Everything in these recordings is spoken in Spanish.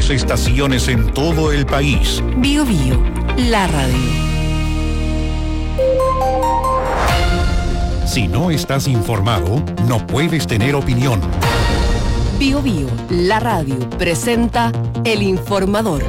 6 estaciones en todo el país. Bio Bio, la radio. Si no estás informado, no puedes tener opinión. Bio Bio, la radio, presenta El Informador.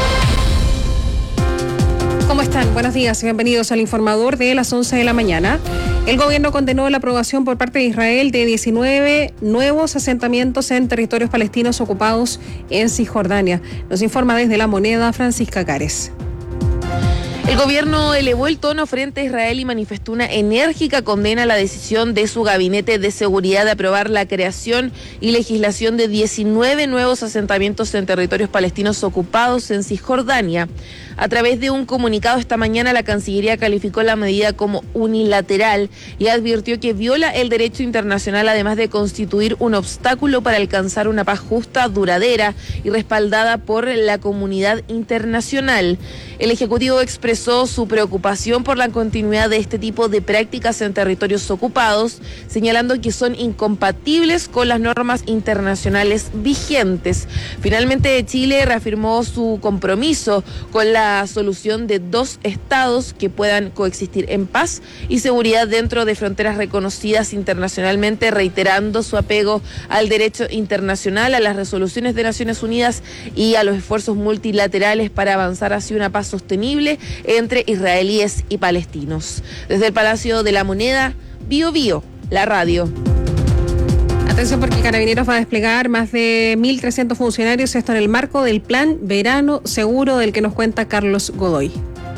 ¿Cómo están? Buenos días y bienvenidos al Informador de las 11 de la mañana. El gobierno condenó la aprobación por parte de Israel de 19 nuevos asentamientos en territorios palestinos ocupados en Cisjordania. Nos informa desde La Moneda Francisca Cares. El gobierno elevó el tono frente a Israel y manifestó una enérgica condena a la decisión de su gabinete de seguridad de aprobar la creación y legislación de 19 nuevos asentamientos en territorios palestinos ocupados en Cisjordania. A través de un comunicado esta mañana, la Cancillería calificó la medida como unilateral y advirtió que viola el derecho internacional, además de constituir un obstáculo para alcanzar una paz justa, duradera y respaldada por la comunidad internacional. El Ejecutivo expresó su preocupación por la continuidad de este tipo de prácticas en territorios ocupados, señalando que son incompatibles con las normas internacionales vigentes. Finalmente, Chile reafirmó su compromiso con la solución de 2 estados que puedan coexistir en paz y seguridad dentro de fronteras reconocidas internacionalmente, reiterando su apego al derecho internacional, a las resoluciones de Naciones Unidas y a los esfuerzos multilaterales para avanzar hacia una paz sostenible entre israelíes y palestinos. Desde el Palacio de la Moneda, Bio Bio, la radio. Atención, porque Carabineros va a desplegar más de 1.300 funcionarios, esto en el marco del Plan Verano Seguro del que nos cuenta Carlos Godoy.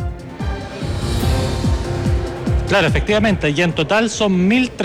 Claro, efectivamente, y en total son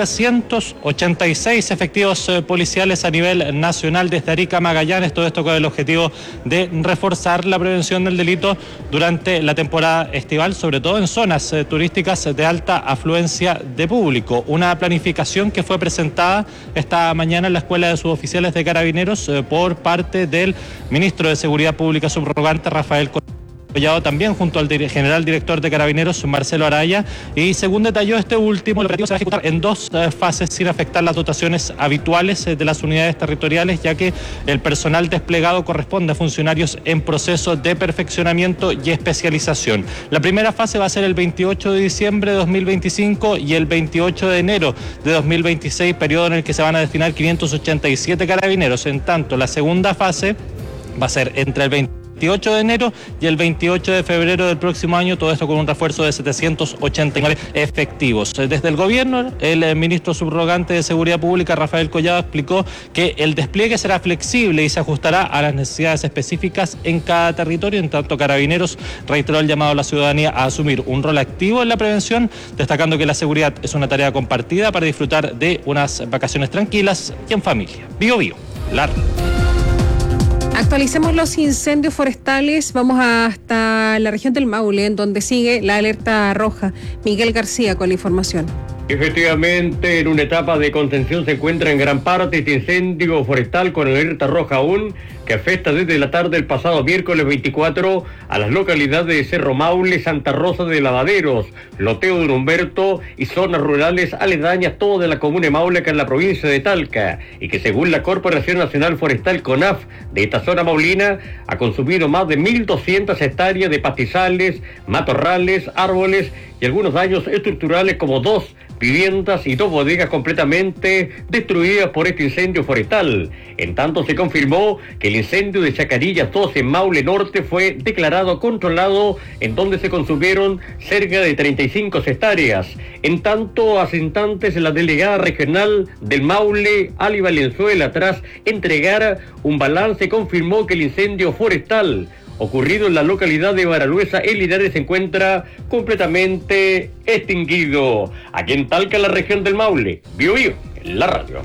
1.386 efectivos policiales a nivel nacional desde Arica a Magallanes, todo esto con el objetivo de reforzar la prevención del delito durante la temporada estival, sobre todo en zonas turísticas de alta afluencia de público. Una planificación que fue presentada esta mañana en la Escuela de Suboficiales de Carabineros por parte del ministro de Seguridad Pública subrogante, Rafael Collado, también junto al general director de Carabineros, Marcelo Araya, y según detalló este último, el operativo se va a ejecutar en 2 fases sin afectar las dotaciones habituales de las unidades territoriales, ya que el personal desplegado corresponde a funcionarios en proceso de perfeccionamiento y especialización. La primera fase va a ser el 28 de diciembre de 2025 y el 28 de enero de 2026, periodo en el que se van a destinar 587 carabineros. En tanto, la segunda fase va a ser entre el 28 de enero y el 28 de febrero del próximo año, todo esto con un refuerzo de 789 efectivos. Desde el gobierno, el ministro subrogante de Seguridad Pública, Rafael Collado, explicó que el despliegue será flexible y se ajustará a las necesidades específicas en cada territorio. En tanto, Carabineros reiteró el llamado a la ciudadanía a asumir un rol activo en la prevención, destacando que la seguridad es una tarea compartida para disfrutar de unas vacaciones tranquilas y en familia. Bio Bio, la radio. Actualicemos los incendios forestales. Vamos hasta la región del Maule, en donde sigue la alerta roja. Miguel García con la información. Efectivamente, en una etapa de contención se encuentra en gran parte este incendio forestal con alerta roja aún, que afecta desde la tarde del pasado miércoles 24 a las localidades de Cerro Maule, Santa Rosa de Lavaderos, Loteo de Humberto y zonas rurales aledañas, todo de la comuna de Maule, acá en la provincia de Talca, y que según la Corporación Nacional Forestal CONAF de esta zona maulina ha consumido más de 1.200 hectáreas de pastizales, matorrales, árboles y algunos daños estructurales como 2 viviendas y 2 bodegas completamente destruidas por este incendio forestal. En tanto, se confirmó que el incendio de Chacarillas 2 en Maule Norte fue declarado controlado, en donde se consumieron cerca de 35 hectáreas. En tanto, hace instantes la delegada regional del Maule, Ali Valenzuela, tras entregar un balance, confirmó que el incendio forestal ocurrido en la localidad de Baraluesa, en Linares, se encuentra completamente extinguido. Aquí en Talca, la región del Maule, Bio Bio, en la radio.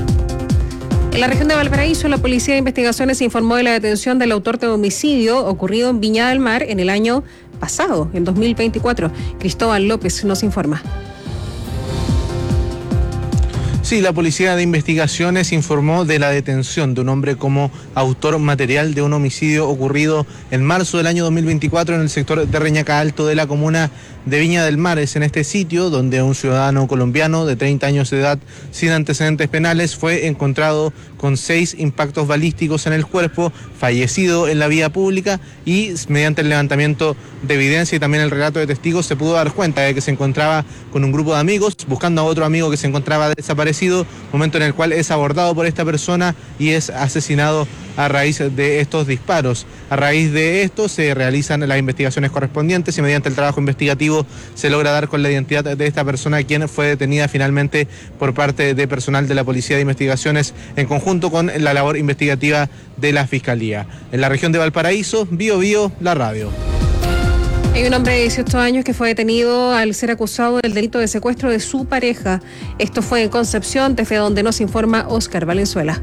En la región de Valparaíso, la Policía de Investigaciones informó de la detención del autor de homicidio ocurrido en Viña del Mar en el año pasado, en 2024. Cristóbal López nos informa. Sí, la Policía de Investigaciones informó de la detención de un hombre como autor material de un homicidio ocurrido en marzo del año 2024 en el sector de Reñaca Alto de la comuna de Viña del Mar. Es en este sitio donde un ciudadano colombiano de 30 años de edad sin antecedentes penales fue encontrado con 6 impactos balísticos en el cuerpo, fallecido en la vía pública, y mediante el levantamiento de evidencia y también el relato de testigos se pudo dar cuenta de que se encontraba con un grupo de amigos buscando a otro amigo que se encontraba desaparecido, momento en el cual es abordado por esta persona y es asesinado a raíz de estos disparos. A raíz de esto se realizan las investigaciones correspondientes y mediante el trabajo investigativo se logra dar con la identidad de esta persona, quien fue detenida finalmente por parte de personal de la Policía de Investigaciones en conjunto con la labor investigativa de la Fiscalía. En la región de Valparaíso, Bío Bío, la radio. Hay un hombre de 18 años que fue detenido al ser acusado del delito de secuestro de su pareja. Esto fue en Concepción, desde donde nos informa Óscar Valenzuela.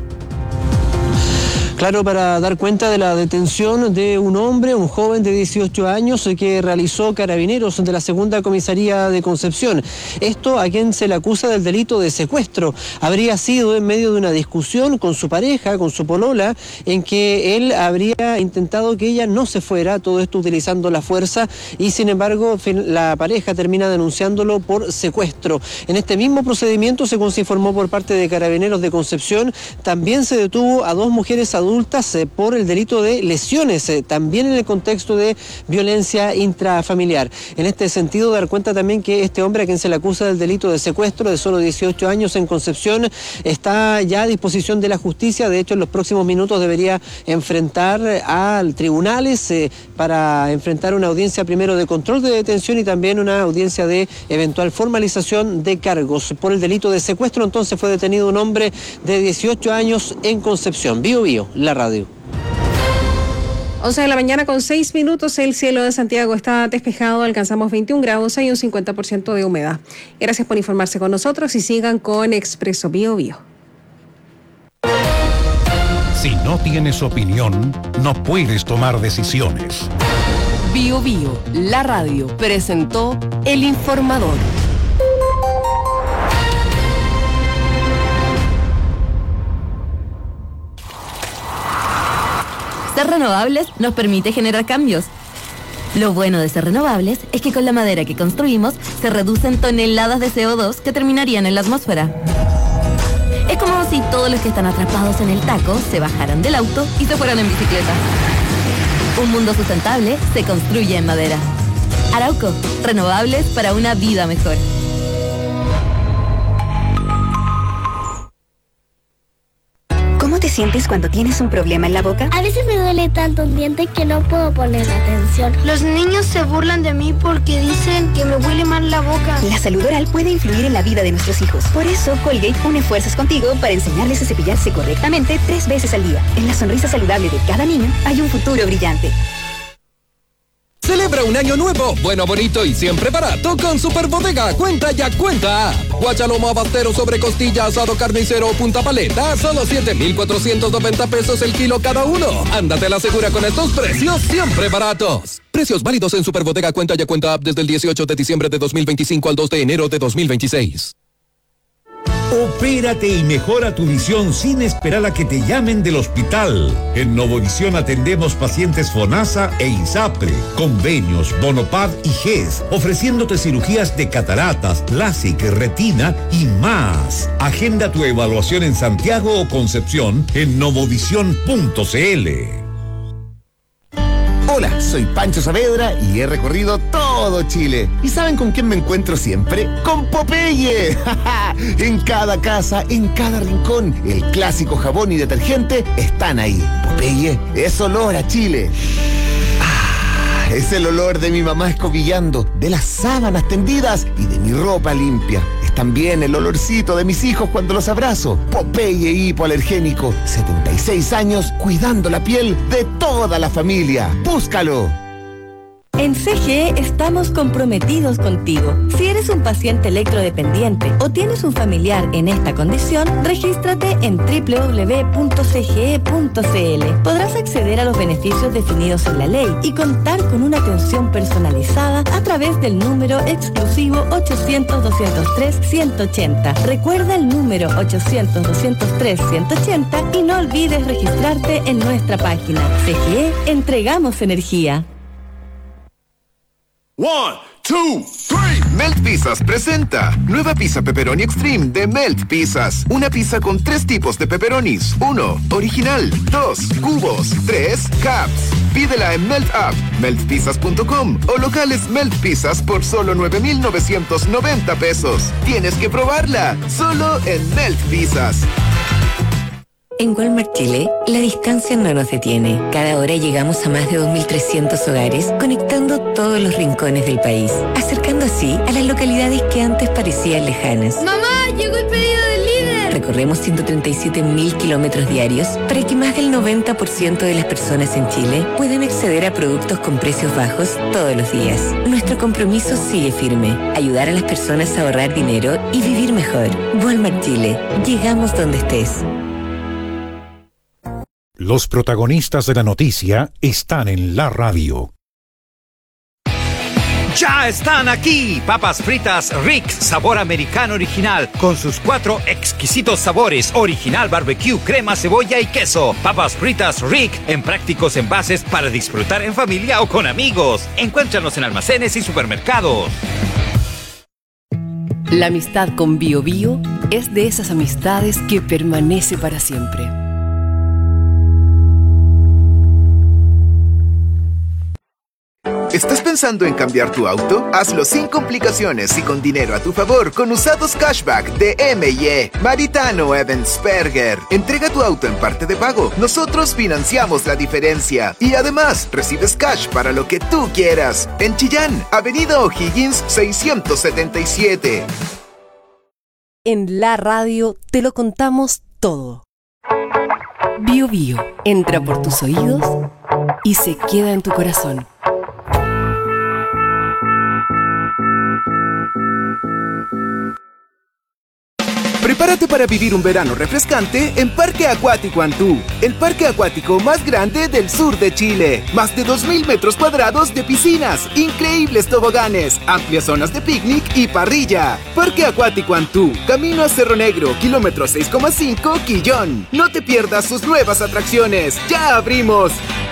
Claro, para dar cuenta de la detención de un hombre, un joven de 18 años que realizó Carabineros de la Segunda Comisaría de Concepción. Esto a quien se le acusa del delito de secuestro. Habría sido en medio de una discusión con su pareja, con su polola, en que él habría intentado que ella no se fuera, todo esto utilizando la fuerza, y sin embargo la pareja termina denunciándolo por secuestro. En este mismo procedimiento, según se informó por parte de Carabineros de Concepción, también se detuvo a 2 mujeres adultas por el delito de lesiones, también en el contexto de violencia intrafamiliar. En este sentido, dar cuenta también que este hombre a quien se le acusa del delito de secuestro de solo 18 años en Concepción está ya a disposición de la justicia. De hecho, en los próximos minutos debería enfrentar a tribunales para enfrentar una audiencia primero de control de detención y también una audiencia de eventual formalización de cargos. Por el delito de secuestro, entonces, fue detenido un hombre de 18 años en Concepción. Bío Bío, la radio. 11 de la mañana con 6 minutos, el cielo de Santiago está despejado, alcanzamos 21 grados, hay un 50% de humedad. Gracias por informarse con nosotros y sigan con Expreso Bío Bío. Si no tienes opinión, no puedes tomar decisiones. Bío Bío, la radio, presentó El Informador. Ser renovables nos permite generar cambios. Lo bueno de ser renovables es que con la madera que construimos se reducen toneladas de CO2 que terminarían en la atmósfera. Es como si todos los que están atrapados en el taco se bajaran del auto y se fueran en bicicleta. Un mundo sustentable se construye en madera. Arauco, renovables para una vida mejor. ¿Cómo te sientes cuando tienes un problema en la boca? A veces me duele tanto un diente que no puedo poner atención. Los niños se burlan de mí porque dicen que me huele mal la boca. La salud oral puede influir en la vida de nuestros hijos. Por eso, Colgate une fuerzas contigo para enseñarles a cepillarse correctamente 3 veces al día. En la sonrisa saludable de cada niño hay un futuro brillante. Celebra un año nuevo, bueno, bonito y siempre barato con Super Bodega. Cuenta ya, cuenta. Guachalomo abastero sobre costilla, asado carnicero o punta paleta, solo 7,490 pesos el kilo cada uno. Ándate a la segura con estos precios siempre baratos. Precios válidos en Super Bodega Cuenta ya, cuenta app desde el 18 de diciembre de 2025 al 2 de enero de 2026. Opérate y mejora tu visión sin esperar a que te llamen del hospital. En Novovisión atendemos pacientes FONASA e INSAPRE, convenios, Bonopad y GES, ofreciéndote cirugías de cataratas, LASIK, retina y más. Agenda tu evaluación en Santiago o Concepción en novovisión.cl. Hola, soy Pancho Saavedra y he recorrido todo Chile. ¿Y saben con quién me encuentro siempre? ¡Con Popeye! En cada casa, en cada rincón, el clásico jabón y detergente están ahí. Popeye es olor a Chile. Es el olor de mi mamá escobillando, de las sábanas tendidas y de mi ropa limpia. Es también el olorcito de mis hijos cuando los abrazo. Popeye hipoalergénico, 76 años cuidando la piel de toda la familia. ¡Búscalo! En CGE estamos comprometidos contigo. Si eres ¿Eres un paciente electrodependiente o tienes un familiar en esta condición? Regístrate en www.cge.cl. Podrás acceder a los beneficios definidos en la ley y contar con una atención personalizada a través del número exclusivo 800-203-180. Recuerda el número 800-203-180 y no olvides registrarte en nuestra página. CGE, entregamos energía. 1, 2, 3. Melt Pizzas presenta nueva pizza pepperoni extreme de Melt Pizzas. Una pizza con 3 tipos de pepperonis. 1, original. 2, cubos. 3, caps. Pídela en Melt App, meltpizzas.com o locales Melt Pizzas por solo 9,990 pesos. Tienes que probarla, solo en Melt Pizzas. En Walmart Chile, la distancia no nos detiene. Cada hora llegamos a más de 2.300 hogares, conectando todos los rincones del país, acercando así a las localidades que antes parecían lejanas. ¡Mamá, llegó el pedido del líder! Recorremos 137.000 kilómetros diarios para que más del 90% de las personas en Chile puedan acceder a productos con precios bajos todos los días. Nuestro compromiso sigue firme: ayudar a las personas a ahorrar dinero y vivir mejor. Walmart Chile, llegamos donde estés. Los protagonistas de la noticia están en la radio. ¡Ya están aquí! Papas fritas Rick, sabor americano original, con sus 4 exquisitos sabores: original, barbecue, crema, cebolla y queso. Papas fritas Rick, en prácticos envases para disfrutar en familia o con amigos. Encuéntranos en almacenes y supermercados. La amistad con Bio Bio es de esas amistades que permanece para siempre. ¿Estás pensando en cambiar tu auto? Hazlo sin complicaciones y con dinero a tu favor con usados cashback de M&E. Maritano Evansperger. Entrega tu auto en parte de pago. Nosotros financiamos la diferencia. Y además, recibes cash para lo que tú quieras. En Chillán, Avenida O'Higgins 677. En la radio te lo contamos todo. Bio Bio entra por tus oídos y se queda en tu corazón. Prepárate para vivir un verano refrescante en Parque Acuático Antú, el parque acuático más grande del sur de Chile. Más de 2,000 metros cuadrados de piscinas, increíbles toboganes, amplias zonas de picnic y parrilla. Parque Acuático Antú, camino a Cerro Negro, kilómetro 6,5, Quillón. No te pierdas sus nuevas atracciones. ¡Ya abrimos!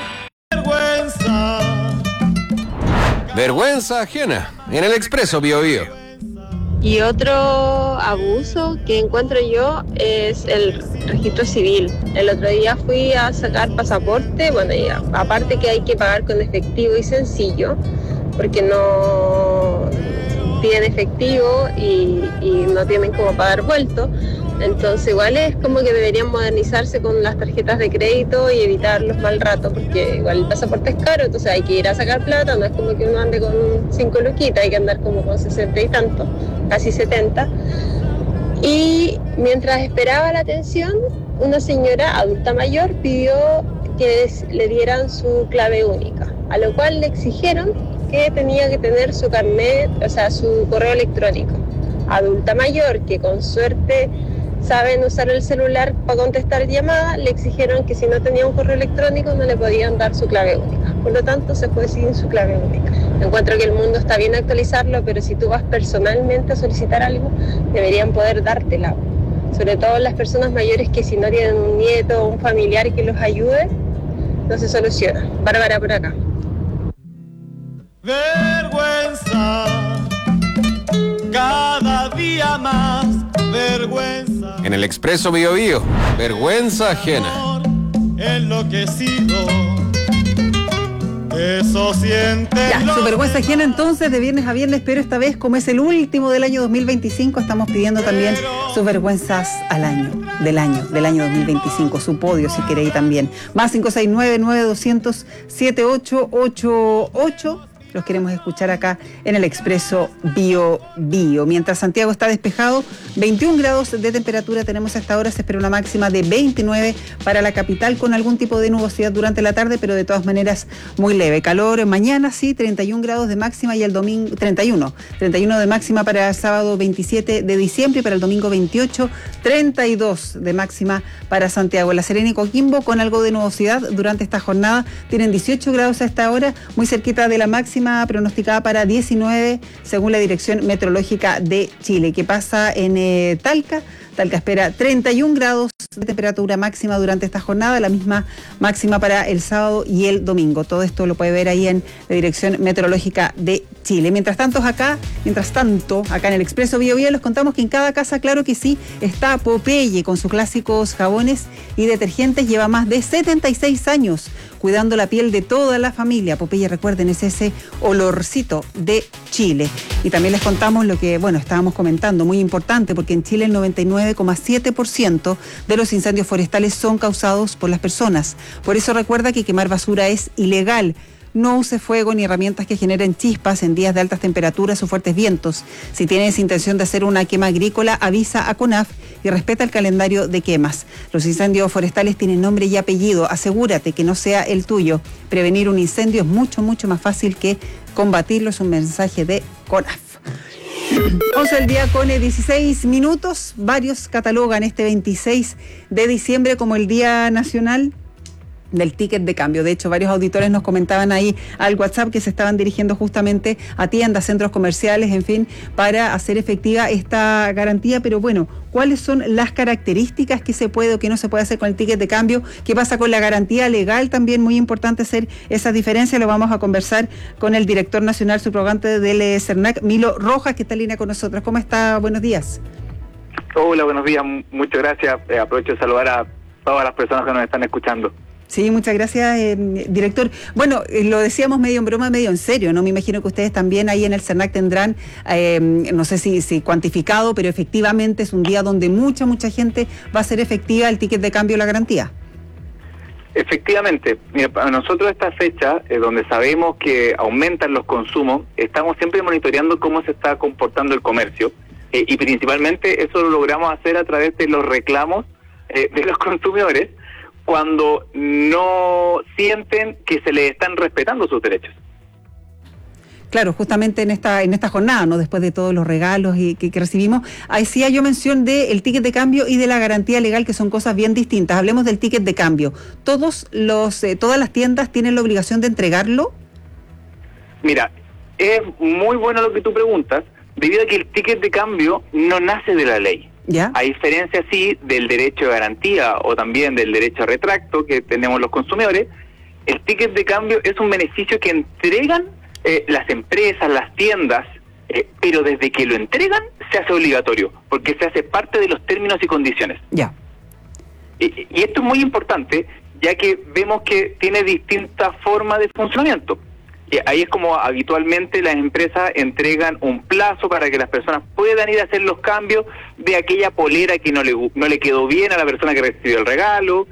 Vergüenza ajena, en el Expreso Bio Bio. Y otro abuso que encuentro yo es el registro civil. El otro día fui a sacar pasaporte, bueno, ya, aparte que hay que pagar con efectivo y sencillo, porque no piden efectivo y no tienen cómo pagar vuelto. Entonces igual es como que deberían modernizarse con las tarjetas de crédito y evitar los mal ratos, porque igual el pasaporte es caro, entonces hay que ir a sacar plata, no es como que uno ande con 5 luquitas, hay que andar como con 60 y tanto, casi 70. Y mientras esperaba la atención, una señora adulta mayor pidió que le dieran su clave única, a lo cual le exigieron que tenía que tener su carnet, o sea, su correo electrónico. Adulta mayor que con suerte saben usar el celular para contestar llamadas, le exigieron que si no tenía un correo electrónico no le podían dar su clave única. Por lo tanto, se fue sin su clave única. Encuentro que el mundo está bien actualizarlo, pero si tú vas personalmente a solicitar algo, deberían poder dártela. Sobre todo las personas mayores que si no tienen un nieto o un familiar que los ayude, no se soluciona. Bárbara por acá. Vergüenza, cada día más vergüenza. En el Expreso Bio Bio, vergüenza ajena. Enloquecido, eso siente. Ya, su vergüenza ajena entonces de viernes a viernes, pero esta vez como es el último del año 2025, estamos pidiendo también sus vergüenzas del año 2025, su podio si queréis también. Más 569-9200-7888. los queremos escuchar acá en el Expreso Bio Bio. Mientras Santiago está despejado, 21 grados de temperatura tenemos hasta ahora, se espera una máxima de 29 para la capital con algún tipo de nubosidad durante la tarde, pero de todas maneras muy leve. Calor mañana sí, 31 grados de máxima y el domingo 31 de máxima para el sábado 27 de diciembre y para el domingo 28, 32 de máxima para Santiago. La Serena y Coquimbo con algo de nubosidad durante esta jornada tienen 18 grados a esta hora, muy cerquita de la máxima pronosticada para 19 según la Dirección Meteorológica de Chile. ¿Qué pasa en Talca? Talca espera 31 grados de temperatura máxima durante esta jornada, la misma máxima para el sábado y el domingo. Todo esto lo puede ver ahí en la Dirección Meteorológica de Chile. Mientras tanto, acá en el Expreso Bio Bio les contamos que en cada casa, claro que sí, está Popeye con sus clásicos jabones y detergentes. Lleva más de 76 años cuidando la piel de toda la familia. Popeye, recuerden, es ese olorcito de Chile. Y también les contamos lo que, estábamos comentando, muy importante, porque en Chile el 99,7% de los incendios forestales son causados por las personas. Por eso recuerda que quemar basura es ilegal. No use fuego ni herramientas que generen chispas en días de altas temperaturas o fuertes vientos. Si tienes intención de hacer una quema agrícola, avisa a CONAF y respeta el calendario de quemas. Los incendios forestales tienen nombre y apellido. Asegúrate que no sea el tuyo. Prevenir un incendio es mucho, mucho más fácil que combatirlo. Es un mensaje de CONAF. 11 del día con 16 minutos. Varios catalogan este 26 de diciembre como el Día Nacional del Ticket de Cambio. De hecho, varios auditores nos comentaban ahí al WhatsApp que se estaban dirigiendo justamente a tiendas, centros comerciales, en fin, para hacer efectiva esta garantía. Pero ¿cuáles son las características que se puede o que no se puede hacer con el ticket de cambio? ¿Qué pasa con la garantía legal? También muy importante hacer esas diferencias. Lo vamos a conversar con el director nacional subrogante del CERNAC, Milo Rojas, que está en línea con nosotros. ¿Cómo está? Buenos días. Hola, buenos días. Muchas gracias. Aprovecho de saludar a todas las personas que nos están escuchando. Sí, muchas gracias, director. Lo decíamos medio en broma, medio en serio, ¿no? Me imagino que ustedes también ahí en el CERNAC tendrán, no sé si cuantificado, pero efectivamente es un día donde mucha gente va a hacer efectiva el ticket de cambio o la garantía. Efectivamente. Mira, para nosotros esta fecha, donde sabemos que aumentan los consumos, estamos siempre monitoreando cómo se está comportando el comercio y principalmente eso lo logramos hacer a través de los reclamos de los consumidores, cuando no sienten que se les están respetando sus derechos. Claro, justamente en esta jornada, ¿no? Después de todos los regalos que recibimos, hacía yo mención del ticket de cambio y de la garantía legal, que son cosas bien distintas. Hablemos del ticket de cambio. ¿Todas las tiendas tienen la obligación de entregarlo? Mira, es muy bueno lo que tú preguntas, debido a que el ticket de cambio no nace de la ley. ¿Ya? A diferencia, sí, del derecho de garantía o también del derecho a retracto que tenemos los consumidores, el ticket de cambio es un beneficio que entregan las empresas, las tiendas, pero desde que lo entregan se hace obligatorio, porque se hace parte de los términos y condiciones. Ya. Y esto es muy importante, ya que vemos que tiene distintas formas de funcionamiento. Y ahí es como habitualmente las empresas entregan un plazo para que las personas puedan ir a hacer los cambios de aquella polera que no le quedó bien a la persona que recibió el regalo,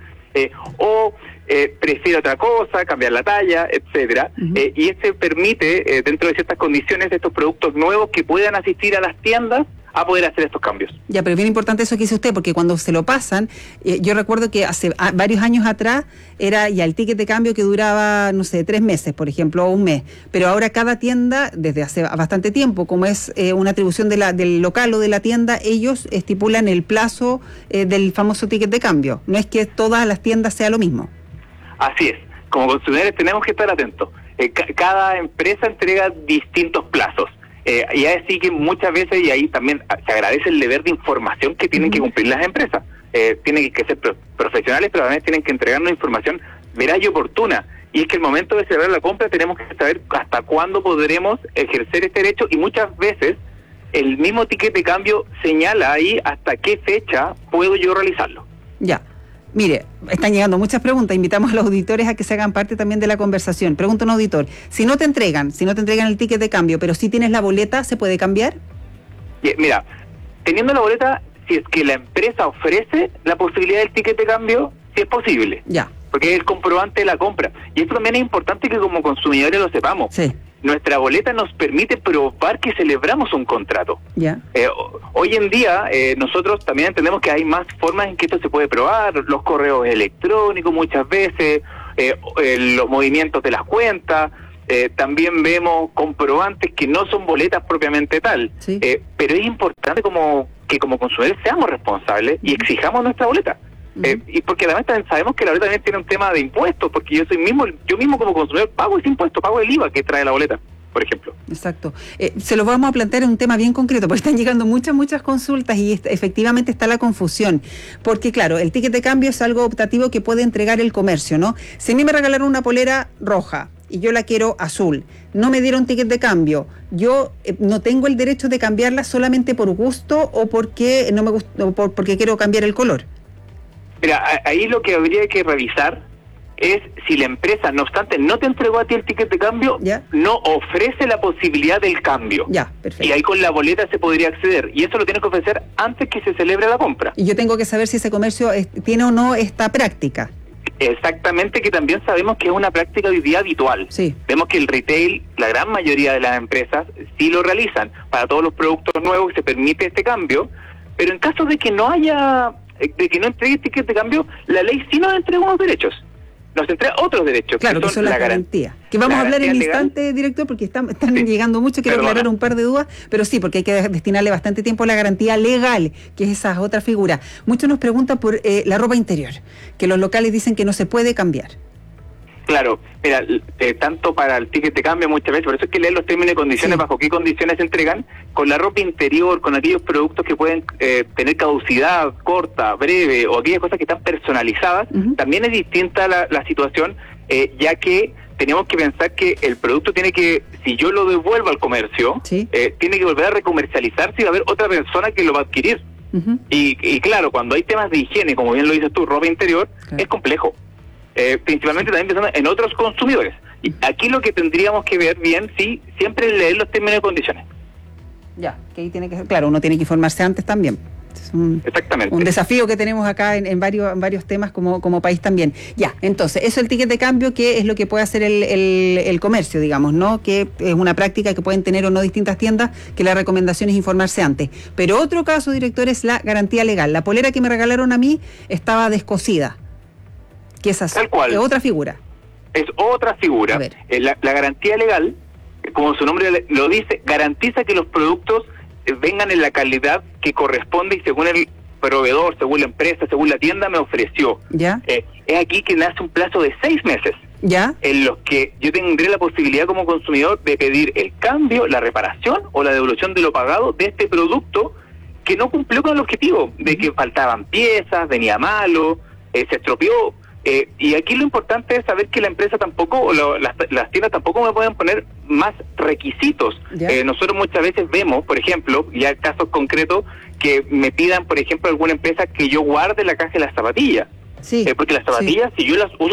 o prefiere otra cosa, cambiar la talla, etcétera. Y permite, dentro de ciertas condiciones, estos productos nuevos que puedan asistir a las tiendas a poder hacer estos cambios. Ya, pero es bien importante eso que dice usted, porque cuando se lo pasan, yo recuerdo que hace varios años atrás era ya el ticket de cambio que duraba, 3 meses, por ejemplo, o un mes, pero ahora cada tienda, desde hace bastante tiempo, como es una atribución del local o de la tienda, ellos estipulan el plazo del famoso ticket de cambio. No es que todas las tiendas sea lo mismo. Así es. Como consumidores tenemos que estar atentos. Cada empresa entrega distintos plazos. Y así que muchas veces, y ahí también se agradece el deber de información que tienen que cumplir las empresas. Tienen que ser profesionales, pero además tienen que entregarnos información veraz y oportuna. Y es que el momento de celebrar la compra tenemos que saber hasta cuándo podremos ejercer este derecho, y muchas veces el mismo ticket de cambio señala ahí hasta qué fecha puedo yo realizarlo. Ya. Mire, están llegando muchas preguntas, invitamos a los auditores a que se hagan parte también de la conversación. Pregunta un auditor, si no te entregan el ticket de cambio, pero si tienes la boleta, ¿se puede cambiar? Mira, teniendo la boleta, si es que la empresa ofrece la posibilidad del ticket de cambio, sí es posible. Ya. Porque es el comprobante de la compra. Y esto también es importante que como consumidores lo sepamos. Sí. nuestra boleta nos permite probar que celebramos un contrato. Ya. Hoy en día nosotros también entendemos que hay más formas en que esto se puede probar, los correos electrónicos muchas veces, los movimientos de las cuentas, también vemos comprobantes que no son boletas propiamente tal, sí. Pero es importante que como consumidores seamos responsables y exijamos nuestra boleta. Y porque además también sabemos que la boleta también tiene un tema de impuestos, porque yo mismo como consumidor pago ese impuesto, pago el IVA que trae la boleta, por ejemplo. Exacto. Se lo vamos a plantear en un tema bien concreto, porque están llegando muchas consultas y efectivamente está la confusión. Porque claro, el ticket de cambio es algo optativo que puede entregar el comercio, ¿no? Si a mí me regalaron una polera roja y yo la quiero azul, no me dieron ticket de cambio, yo no tengo el derecho de cambiarla solamente por gusto o porque no me gusta, o porque quiero cambiar el color. Mira, ahí lo que habría que revisar es si la empresa, no obstante, no te entregó a ti el ticket de cambio, ¿ya? No ofrece la posibilidad del cambio. Ya, perfecto. Y ahí con la boleta se podría acceder. Y eso lo tienes que ofrecer antes que se celebre la compra. Y yo tengo que saber si ese comercio tiene o no esta práctica. Exactamente, que también sabemos que es una práctica hoy día habitual. Sí. Vemos que el retail, la gran mayoría de las empresas, sí lo realizan. Para todos los productos nuevos se permite este cambio, pero en caso de que no entregue ticket de cambio, la ley sí nos entrega unos derechos. Nos entrega otros derechos. Claro, que son las garantías. Que vamos a hablar en el instante, director, porque están llegando mucho. Quiero aclarar un par de dudas, pero sí, porque hay que destinarle bastante tiempo a la garantía legal, que es esa otra figura. Muchos nos preguntan por la ropa interior, que los locales dicen que no se puede cambiar. Claro, mira, tanto para el ticket de cambio muchas veces, por eso hay que leer los términos y condiciones, sí. Bajo qué condiciones se entregan, con la ropa interior, con aquellos productos que pueden tener caducidad corta, breve, o aquellas cosas que están personalizadas, también es distinta la situación, ya que tenemos que pensar que el producto tiene que, si yo lo devuelvo al comercio, sí. Tiene que volver a recomercializarse y va a haber otra persona que lo va a adquirir. Y claro, cuando hay temas de higiene, como bien lo dices tú, ropa interior, claro, es complejo. Principalmente también pensando en otros consumidores. Y aquí lo que tendríamos que ver bien, sí, siempre leer los términos y condiciones. Ya, que ahí tiene que ser, claro, uno tiene que informarse antes también. Es exactamente. Un desafío que tenemos acá en varios temas como país también. Ya, entonces, eso es el ticket de cambio, que es lo que puede hacer el comercio, digamos, ¿no? Que es una práctica que pueden tener o no distintas tiendas, que la recomendación es informarse antes. Pero otro caso, director, es la garantía legal. La polera que me regalaron a mí estaba descosida. Que es tal cual. Es otra figura. Es otra figura. La garantía legal, como su nombre lo dice, garantiza que los productos vengan en la calidad que corresponde y según el proveedor, según la empresa, según la tienda me ofreció. ¿Ya? Es aquí que nace un plazo de 6 meses. ¿Ya? En los que yo tendré la posibilidad como consumidor de pedir el cambio, la reparación o la devolución de lo pagado de este producto que no cumplió con el objetivo, de que faltaban piezas, venía malo, se estropeó. Y aquí lo importante es saber que la empresa tampoco, o las tiendas tampoco me pueden poner más requisitos. Nosotros muchas veces vemos, por ejemplo, ya casos concretos, que me pidan, por ejemplo, alguna empresa que yo guarde la caja de las zapatillas. Sí. Porque las zapatillas, sí, si yo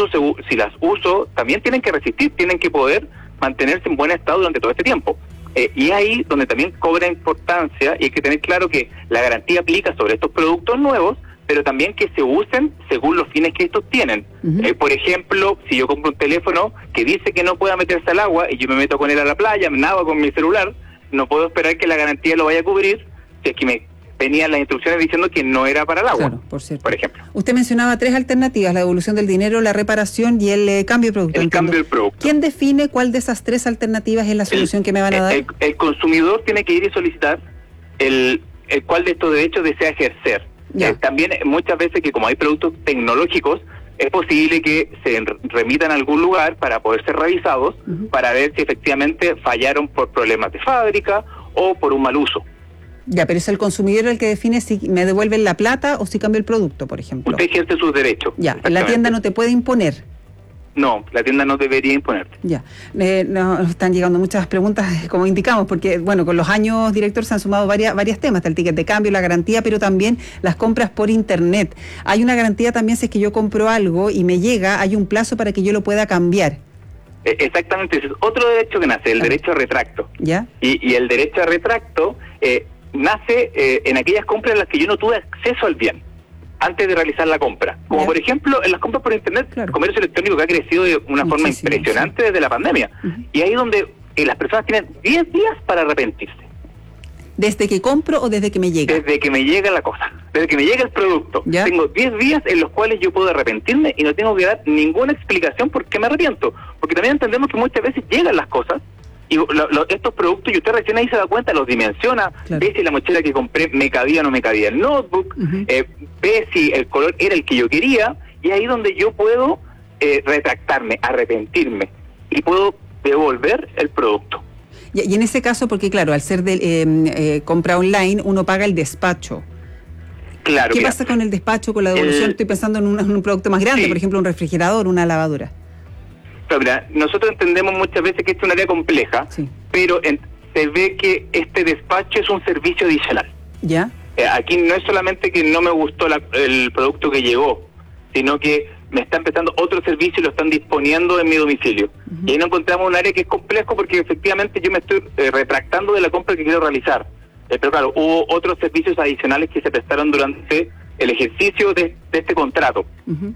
las uso, también tienen que resistir, tienen que poder mantenerse en buen estado durante todo este tiempo. Y ahí donde también cobra importancia, y hay que tener claro que la garantía aplica sobre estos productos nuevos, pero también que se usen según los fines que estos tienen. Por ejemplo, si yo compro un teléfono que dice que no pueda meterse al agua y yo me meto con él a la playa, me nado con mi celular, no puedo esperar que la garantía lo vaya a cubrir si es que me venían las instrucciones diciendo que no era para el agua, claro, por ejemplo. Usted mencionaba 3 alternativas: la devolución del dinero, la reparación y el cambio de producto. El cambio del producto. ¿Quién define cuál de esas 3 alternativas es la solución que me van a dar? El consumidor tiene que ir y solicitar el cuál de estos derechos desea ejercer. También muchas veces que como hay productos tecnológicos, es posible que se remitan a algún lugar para poder ser revisados, para ver si efectivamente fallaron por problemas de fábrica o por un mal uso. Ya, pero es el consumidor el que define si me devuelven la plata o si cambio el producto, por ejemplo. Usted ejerce sus derechos. Ya, la tienda no te puede imponer. No, la tienda no debería imponerte. Ya, nos están llegando muchas preguntas, como indicamos, porque, bueno, con los años, director, se han sumado varios temas, el ticket de cambio, la garantía, pero también las compras por internet. Hay una garantía también si es que yo compro algo y me llega, hay un plazo para que yo lo pueda cambiar. Exactamente, ese es otro derecho que nace, el derecho a retracto. ¿Ya? Y el derecho a retracto nace en aquellas compras en las que yo no tuve acceso al bien antes de realizar la compra. Como por ejemplo en las compras por internet, el comercio electrónico que ha crecido de una forma impresionante desde la pandemia. Y ahí donde las personas tienen 10 días para arrepentirse. ¿Desde que compro o desde que me llega? Desde que me llega la cosa, desde que me llega el producto. ¿Ya? Tengo 10 días en los cuales yo puedo arrepentirme y no tengo que dar ninguna explicación por qué me arrepiento. Porque también entendemos que muchas veces llegan las cosas y estos productos, y usted recién ahí se da cuenta, los dimensiona, ve si la mochila que compré me cabía o no me cabía el notebook, ve si el color era el que yo quería, y ahí donde yo puedo retractarme, arrepentirme, y puedo devolver el producto. Y en ese caso, porque claro, al ser de compra online, uno paga el despacho. Claro. ¿Qué pasa con el despacho, con la devolución? Estoy pensando en un producto más grande, por ejemplo, un refrigerador, una lavadora. Pero mira, nosotros entendemos muchas veces que es un área compleja, pero se ve que este despacho es un servicio adicional. ¿Ya? Aquí no es solamente que no me gustó el producto que llegó, sino que me están prestando otro servicio y lo están disponiendo en mi domicilio. Y ahí no encontramos un área que es complejo porque efectivamente yo me estoy retractando de la compra que quiero realizar. Pero claro, hubo otros servicios adicionales que se prestaron durante el ejercicio de este contrato.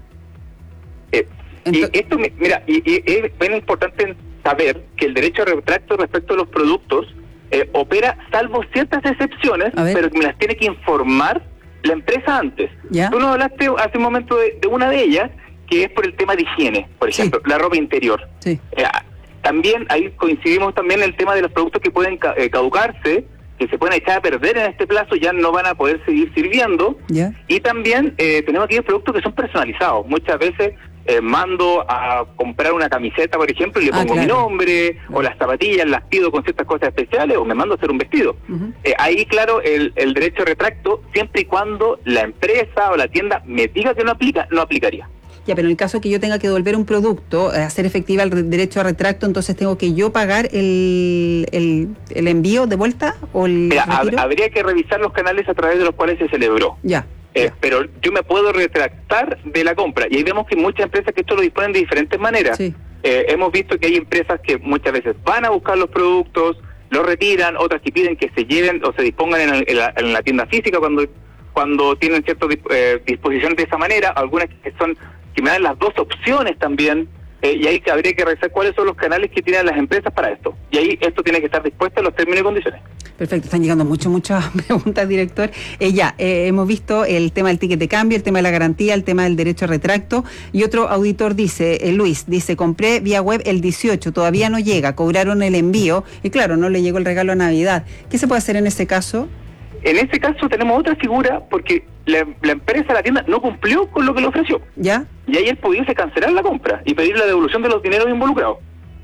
Y esto, mira, y es bien importante saber que el derecho a retracto respecto a los productos opera salvo ciertas excepciones, pero que me las tiene que informar la empresa antes. Tú nos hablaste hace un momento de una de ellas, que es por el tema de higiene, por ejemplo, la ropa interior. También ahí coincidimos también en el tema de los productos que pueden caducarse, que se pueden echar a perder en este plazo, ya no van a poder seguir sirviendo. Y también tenemos aquellos productos que son personalizados. Muchas veces mando a comprar una camiseta, por ejemplo, y le pongo mi nombre, o las zapatillas las pido con ciertas cosas especiales, o me mando a hacer un vestido. Ahí, claro, el derecho a retracto, siempre y cuando la empresa o la tienda me diga que no aplica, no aplicaría. Ya, pero en el caso de que yo tenga que devolver un producto, hacer efectiva el derecho a retracto, entonces tengo que yo pagar el envío de vuelta o el retiro. Habría que revisar los canales a través de los cuales se celebró. Pero yo me puedo retractar de la compra, y ahí vemos que muchas empresas que esto lo disponen de diferentes maneras. Hemos visto que hay empresas que muchas veces van a buscar los productos, los retiran, otras que piden que se lleven o se dispongan en la tienda física cuando tienen ciertas disposiciones de esa manera, algunas que me dan las dos opciones también, y ahí habría que revisar cuáles son los canales que tienen las empresas para esto, y ahí esto tiene que estar dispuesto a los términos y condiciones. Perfecto, están llegando muchas preguntas, director. Hemos visto el tema del ticket de cambio, el tema de la garantía, el tema del derecho a retracto, y otro auditor dice, Luis, dice, compré vía web el 18, todavía no llega, cobraron el envío, y claro, no le llegó el regalo a Navidad. ¿Qué se puede hacer en ese caso? En ese caso tenemos otra figura, porque la empresa, la tienda, no cumplió con lo que le ofreció. Y ahí él pudiese cancelar la compra y pedir la devolución de los dineros involucrados.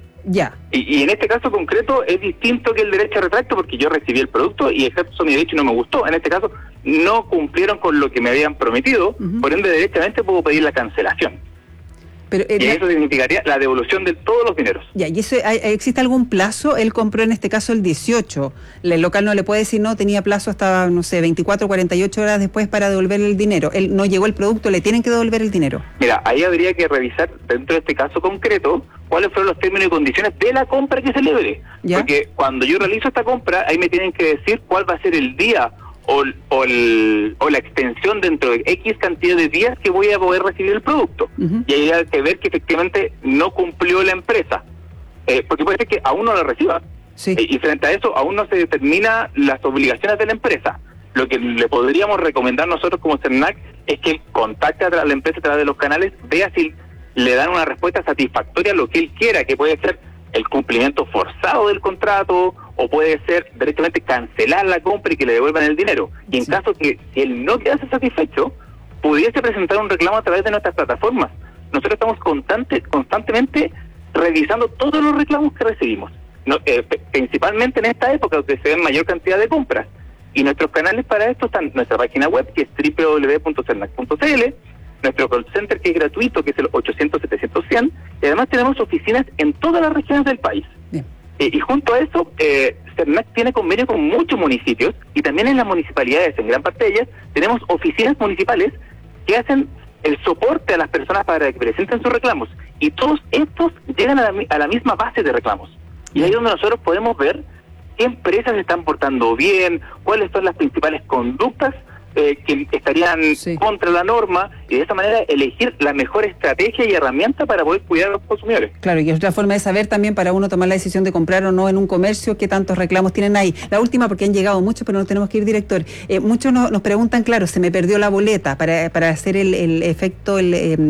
Y en este caso concreto es distinto que el derecho a retracto, porque yo recibí el producto y ejerzo mi derecho y no me gustó. En este caso no cumplieron con lo que me habían prometido, por ende directamente puedo pedir la cancelación. Pero, y eso significaría la devolución de todos los dineros. ¿Y eso existe algún plazo? Él compró en este caso el 18. El local no le puede decir no, tenía plazo hasta, 24, 48 horas después para devolver el dinero. Él no llegó el producto, le tienen que devolver el dinero. Mira, ahí habría que revisar dentro de este caso concreto cuáles fueron los términos y condiciones de la compra que celebre. Porque cuando yo realizo esta compra, ahí me tienen que decir cuál va a ser el día o la extensión dentro de X cantidad de días que voy a poder recibir el producto. Y ahí hay que ver que efectivamente no cumplió la empresa. Porque puede ser que aún no la reciba. Y frente a eso aún no se determina las obligaciones de la empresa. Lo que le podríamos recomendar nosotros como CERNAC es que contacte a la empresa a través de los canales, vea si le dan una respuesta satisfactoria a lo que él quiera, que puede ser el cumplimiento forzado del contrato, o puede ser directamente cancelar la compra y que le devuelvan el dinero. Y en caso que si él no quedase satisfecho, pudiese presentar un reclamo a través de nuestras plataformas. Nosotros estamos constantemente revisando todos los reclamos que recibimos, principalmente en esta época donde se ven mayor cantidad de compras. Y nuestros canales para esto están nuestra página web, que es www.cernac.cl, nuestro call center, que es gratuito, que es el 800-700-100, y además tenemos oficinas en todas las regiones del país. Y junto a eso, CERNAC tiene convenio con muchos municipios, y también en las municipalidades, en gran parte de ellas, tenemos oficinas municipales que hacen el soporte a las personas para que presenten sus reclamos, y todos estos llegan a la misma base de reclamos. Y ahí es donde nosotros podemos ver qué empresas se están portando bien, cuáles son las principales conductas que estarían contra la norma, y de esta manera elegir la mejor estrategia y herramienta para poder cuidar a los consumidores. Claro, y es otra forma de saber también para uno tomar la decisión de comprar o no en un comercio qué tantos reclamos tienen ahí. La última, porque han llegado muchos, pero no tenemos que ir, director. Muchos nos preguntan, claro, se me perdió la boleta para hacer el efecto,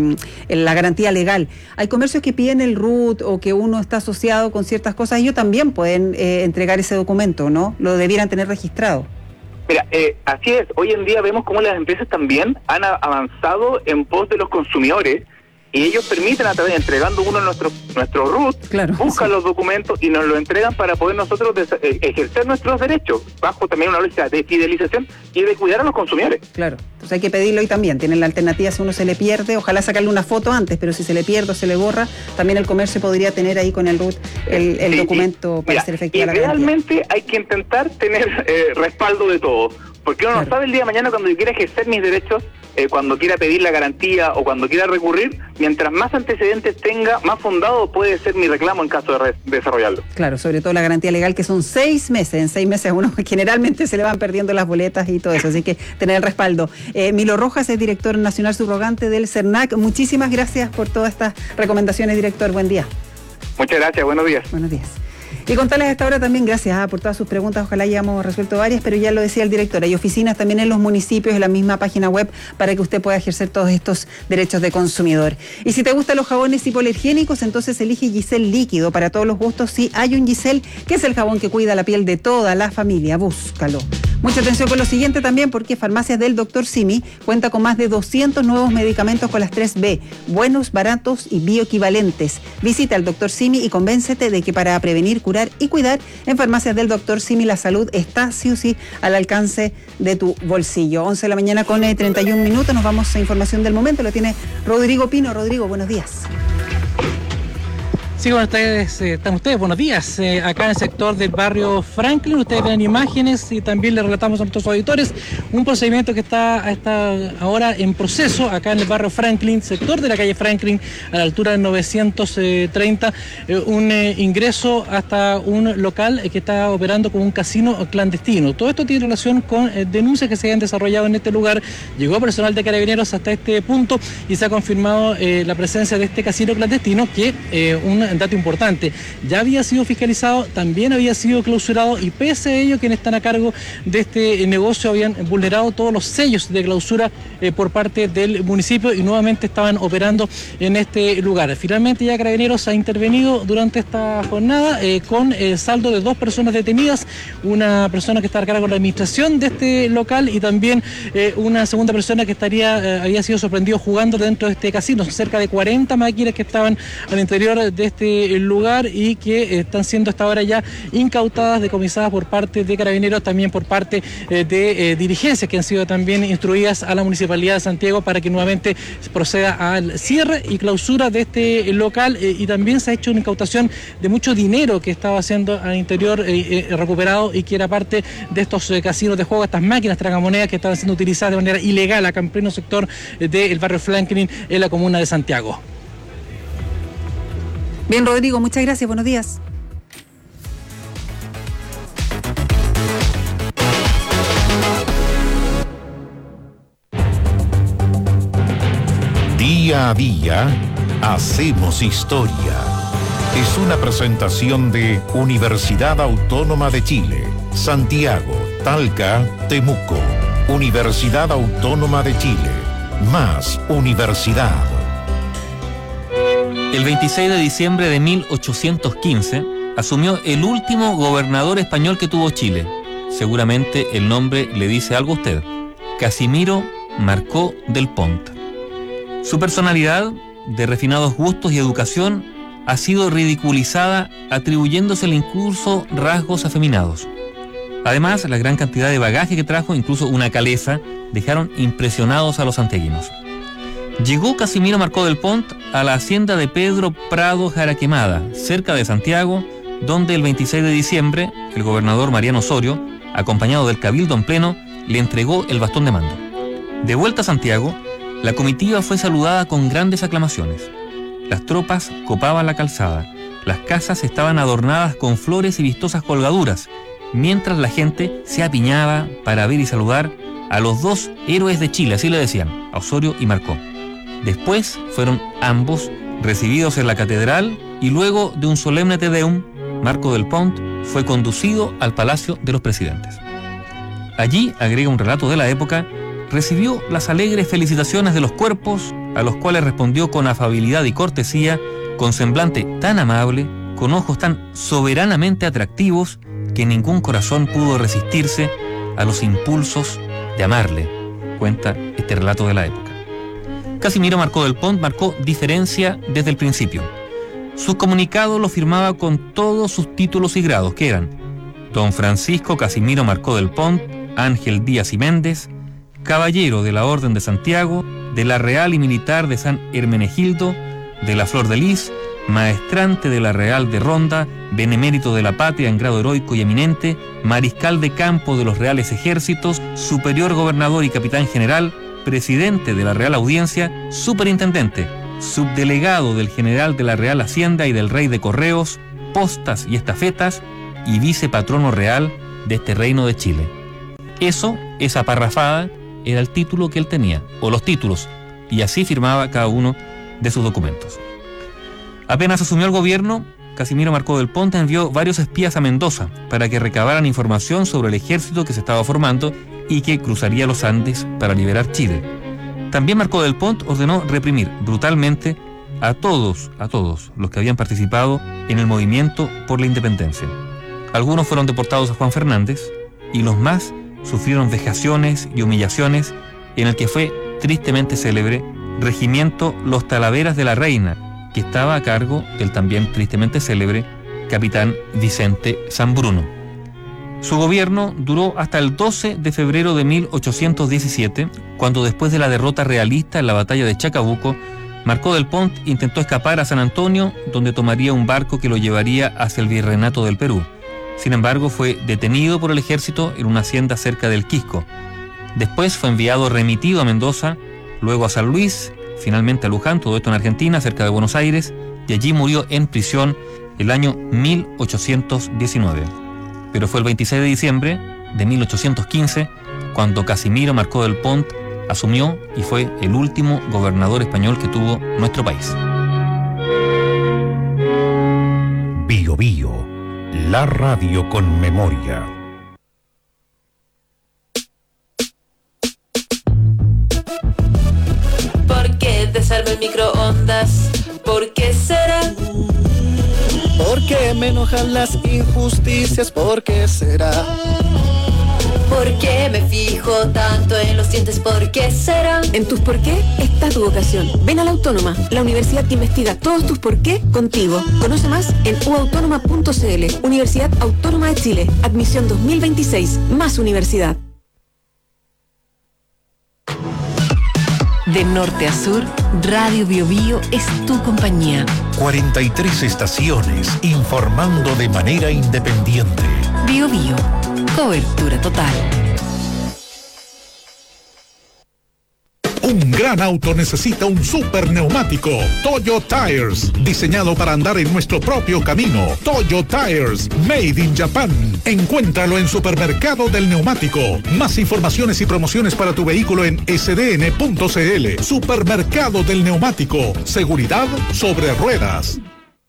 la garantía legal. Hay comercios que piden el RUT o que uno está asociado con ciertas cosas, ellos también pueden entregar ese documento, ¿no? Lo debieran tener registrado. Mira, así es. Hoy en día vemos cómo las empresas también han avanzado en pos de los consumidores, y ellos permiten, a través de entregando uno nuestro RUT, buscan los documentos y nos lo entregan para poder nosotros ejercer nuestros derechos, bajo también una lógica de fidelización y de cuidar a los consumidores. Claro, entonces hay que pedirlo, y también tienen la alternativa si uno se le pierde, ojalá sacarle una foto antes, pero si se le pierde o se le borra, también el comercio podría tener ahí con el RUT el documento para hacer efectiva la garantía. Realmente hay que intentar tener respaldo de todo, porque uno no sabe el día de mañana cuando yo quiera ejercer mis derechos, cuando quiera pedir la garantía o cuando quiera recurrir, mientras más antecedentes tenga, más fundado puede ser mi reclamo en caso de desarrollarlo. Claro, sobre todo la garantía legal, que son 6 meses. En 6 meses uno generalmente se le van perdiendo las boletas y todo eso, así que tener el respaldo. Milo Rojas es director nacional subrogante del CERNAC. Muchísimas gracias por todas estas recomendaciones, director. Buen día. Muchas gracias, buenos días. Buenos días. Y contarles a esta hora también, gracias por todas sus preguntas, ojalá hayamos resuelto varias, pero ya lo decía el director, hay oficinas también en los municipios, en la misma página web, para que usted pueda ejercer todos estos derechos de consumidor. Y si te gustan los jabones hipoalergénicos, entonces elige Giselle Líquido, para todos los gustos. Sí, hay un Giselle, que es el jabón que cuida la piel de toda la familia, búscalo. Mucha atención con lo siguiente también, porque Farmacias del Dr. Simi cuenta con más de 200 nuevos medicamentos con las 3B, buenos, baratos y bioequivalentes. Visita al Dr. Simi y convéncete de que para prevenir, curar y cuidar, en Farmacias del Dr. Simi la salud está sí o sí al alcance de tu bolsillo. 11 de la mañana con 31 minutos, nos vamos a información del momento, lo tiene Rodrigo Pino. Rodrigo, buenos días. Sí, buenos días, están ustedes, buenos días. Acá en el sector del barrio Franklin, ustedes ven imágenes y también le relatamos a nuestros auditores un procedimiento que está a esta hora en proceso acá en el barrio Franklin, sector de la calle Franklin, a la altura del 930, un ingreso hasta un local que está operando como un casino clandestino. Todo esto tiene relación con denuncias que se han desarrollado en este lugar. Llegó personal de Carabineros hasta este punto y se ha confirmado la presencia de este casino clandestino, que un dato importante, ya había sido fiscalizado, también había sido clausurado, y pese a ello quienes están a cargo de este negocio habían vulnerado todos los sellos de clausura por parte del municipio y nuevamente estaban operando en este lugar. Finalmente ya Carabineros ha intervenido durante esta jornada con saldo de 2 personas detenidas, una persona que está a cargo de la administración de este local y también una segunda persona que había sido sorprendido jugando dentro de este casino. Cerca de 40 máquinas que estaban al interior de este lugar y que están siendo hasta ahora ya incautadas, decomisadas por parte de Carabineros, también por parte de dirigencias que han sido también instruidas a la Municipalidad de Santiago para que nuevamente proceda al cierre y clausura de este local, y también se ha hecho una incautación de mucho dinero que estaba siendo al interior recuperado y que era parte de estos casinos de juego, estas máquinas tragamonedas que estaban siendo utilizadas de manera ilegal acá en pleno sector del barrio Franklin en la comuna de Santiago. Bien, Rodrigo, muchas gracias, buenos días. Día a día, hacemos historia. Es una presentación de Universidad Autónoma de Chile, Santiago, Talca, Temuco. Universidad Autónoma de Chile, más universidad. El 26 de diciembre de 1815 asumió el último gobernador español que tuvo Chile. Seguramente el nombre le dice algo a usted: Casimiro Marcó del Pont. Su personalidad, de refinados gustos y educación, ha sido ridiculizada atribuyéndosele incluso rasgos afeminados. Además, la gran cantidad de bagaje que trajo, incluso una caleza, dejaron impresionados a los santiaguinos. Llegó Casimiro Marcó del Pont a la hacienda de Pedro Prado Jaraquemada, cerca de Santiago, donde el 26 de diciembre el gobernador Mariano Osorio, acompañado del cabildo en pleno, le entregó el bastón de mando. De vuelta a Santiago, la comitiva fue saludada con grandes aclamaciones. Las tropas copaban la calzada, las casas estaban adornadas con flores y vistosas colgaduras, mientras la gente se apiñaba para ver y saludar a los dos héroes de Chile, así le decían, a Osorio y Marcó. Después fueron ambos recibidos en la catedral y luego de un solemne Te Deum, Marco del Pont fue conducido al Palacio de los Presidentes. Allí, agrega un relato de la época, recibió las alegres felicitaciones de los cuerpos, a los cuales respondió con afabilidad y cortesía, con semblante tan amable, con ojos tan soberanamente atractivos, que ningún corazón pudo resistirse a los impulsos de amarle, cuenta este relato de la época. Casimiro Marcó del Pont marcó diferencia desde el principio. Sus comunicados los firmaba con todos sus títulos y grados, que eran Don Francisco Casimiro Marcó del Pont, Ángel Díaz y Méndez, Caballero de la Orden de Santiago, de la Real y Militar de San Hermenegildo, de la Flor de Lis, Maestrante de la Real de Ronda, Benemérito de la Patria en grado heroico y eminente, Mariscal de Campo de los Reales Ejércitos, Superior Gobernador y Capitán General, Presidente de la Real Audiencia, Superintendente, Subdelegado del General de la Real Hacienda y del Rey de Correos, Postas y Estafetas, y Vicepatrono Real de este Reino de Chile. Esa parrafada, era el título que él tenía, o los títulos, y así firmaba cada uno de sus documentos. Apenas asumió el gobierno, Casimiro Marcó del Pont envió varios espías a Mendoza para que recabaran información sobre el ejército que se estaba formando y que cruzaría los Andes para liberar Chile. También Marcó del Pont ordenó reprimir brutalmente a todos los que habían participado en el movimiento por la independencia. Algunos fueron deportados a Juan Fernández y los más sufrieron vejaciones y humillaciones en el que fue tristemente célebre Regimiento Los Talaveras de la Reina, que estaba a cargo del también tristemente célebre capitán Vicente Sambruno. Su gobierno duró hasta el 12 de febrero de 1817, cuando después de la derrota realista en la batalla de Chacabuco, Marcó del Pont intentó escapar a San Antonio, donde tomaría un barco que lo llevaría hacia el Virreinato del Perú. Sin embargo, fue detenido por el ejército en una hacienda cerca del Quisco. Después fue remitido a Mendoza, luego a San Luis, finalmente a Luján, todo esto en Argentina, cerca de Buenos Aires, y allí murió en prisión el año 1819. Pero fue el 26 de diciembre de 1815 cuando Casimiro Marcó del Pont asumió y fue el último gobernador español que tuvo nuestro país. Bio Bio, la radio con memoria. ¿Por qué desarma el microondas? ¿Por qué será? ¿Por qué me enojan las injusticias? ¿Por qué será? ¿Por qué me fijo tanto en los dientes? ¿Por qué será? En tus por qué está tu vocación. Ven a la Autónoma, la universidad que investiga todos tus por qué contigo. Conoce más en uautónoma.cl. Universidad Autónoma de Chile. Admisión 2026. Más universidad. De norte a sur, Radio Bio Bio es tu compañía. 43 estaciones informando de manera independiente. Bio Bio, cobertura total. Un gran auto necesita un super neumático. Toyo Tires, diseñado para andar en nuestro propio camino. Toyo Tires, made in Japan. Encuéntralo en Supermercado del Neumático. Más informaciones y promociones para tu vehículo en sdn.cl. Supermercado del Neumático. Seguridad sobre ruedas.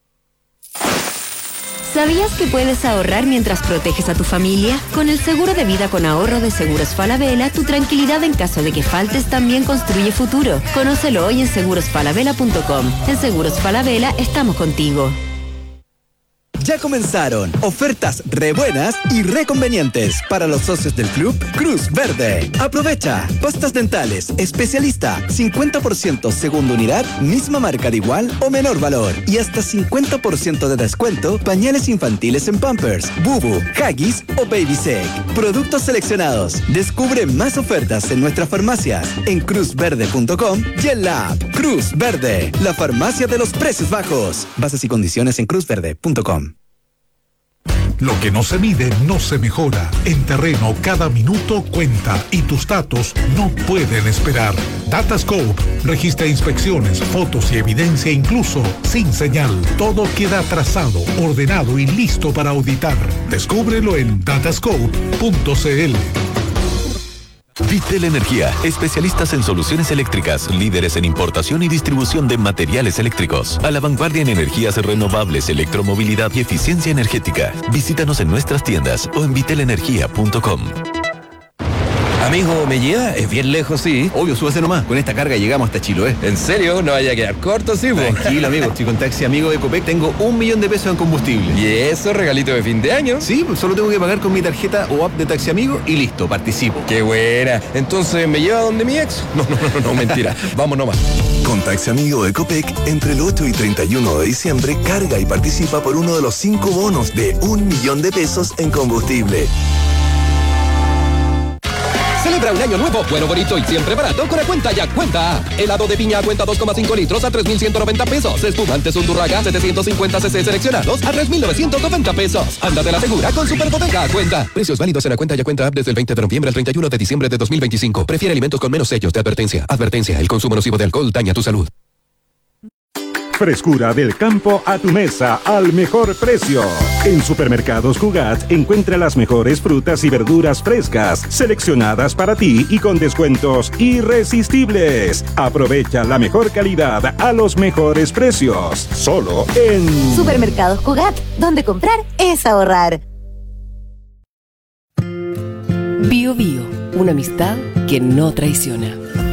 ¿Sabías que puedes ahorrar mientras proteges a tu familia? Con el seguro de vida con ahorro de Seguros Falabella, tu tranquilidad en caso de que faltes también construye futuro. Conócelo hoy en segurosfalabella.com. En Seguros Falabella estamos contigo. Ya comenzaron ofertas re buenas y re convenientes para los socios del club Cruz Verde. Aprovecha pastas dentales especialista 50% segunda unidad, misma marca de igual o menor valor y hasta 50% de descuento pañales infantiles en Pampers, Bubu, Huggies o Babysec. Productos seleccionados. Descubre más ofertas en nuestras farmacias en cruzverde.com y en la app Cruz Verde, la farmacia de los precios bajos. Bases y condiciones en cruzverde.com. Lo que no se mide no se mejora. En terreno cada minuto cuenta y tus datos no pueden esperar. Datascope registra inspecciones, fotos y evidencia incluso sin señal. Todo queda trazado, ordenado y listo para auditar. Descúbrelo en datascope.cl. Vitel Energía, especialistas en soluciones eléctricas, líderes en importación y distribución de materiales eléctricos, a la vanguardia en energías renovables, electromovilidad y eficiencia energética. Visítanos en nuestras tiendas o en vitelenergia.com. Amigo, ¿me lleva? Es bien lejos, sí. Obvio, súbase nomás. Con esta carga llegamos hasta Chiloé. ¿En serio? ¿No vaya a quedar corto, sí, po? Tranquilo, amigo. Estoy con Taxi Amigo de Ecopec. Tengo 1 millón de pesos en combustible. ¿Y eso, regalito de fin de año? Sí, pues solo tengo que pagar con mi tarjeta o app de Taxi Amigo y listo, participo. ¡Qué buena! Entonces, ¿me lleva donde mi ex? No, mentira. Vamos nomás. Con Taxi Amigo de Ecopec, entre el 8 y 31 de diciembre, carga y participa por uno de los 5 bonos de 1 millón de pesos en combustible. Celebra un año nuevo, bueno, bonito y siempre barato con la cuenta Ya Cuenta. Helado de piña a cuenta 2,5 litros a 3,190 pesos. Espumantes Undurraga 750 cc seleccionados a 3,990 pesos. Ándate la segura con Superbodega a Cuenta. Precios válidos en la cuenta Ya Cuenta App desde el 20 de noviembre al 31 de diciembre de 2025. Prefiere alimentos con menos sellos de advertencia. Advertencia, el consumo nocivo de alcohol daña tu salud. Frescura del campo a tu mesa al mejor precio. En Supermercados Cugat encuentra las mejores frutas y verduras frescas, seleccionadas para ti y con descuentos irresistibles. Aprovecha la mejor calidad a los mejores precios. Solo en Supermercados Cugat, donde comprar es ahorrar. Bio Bio, una amistad que no traiciona.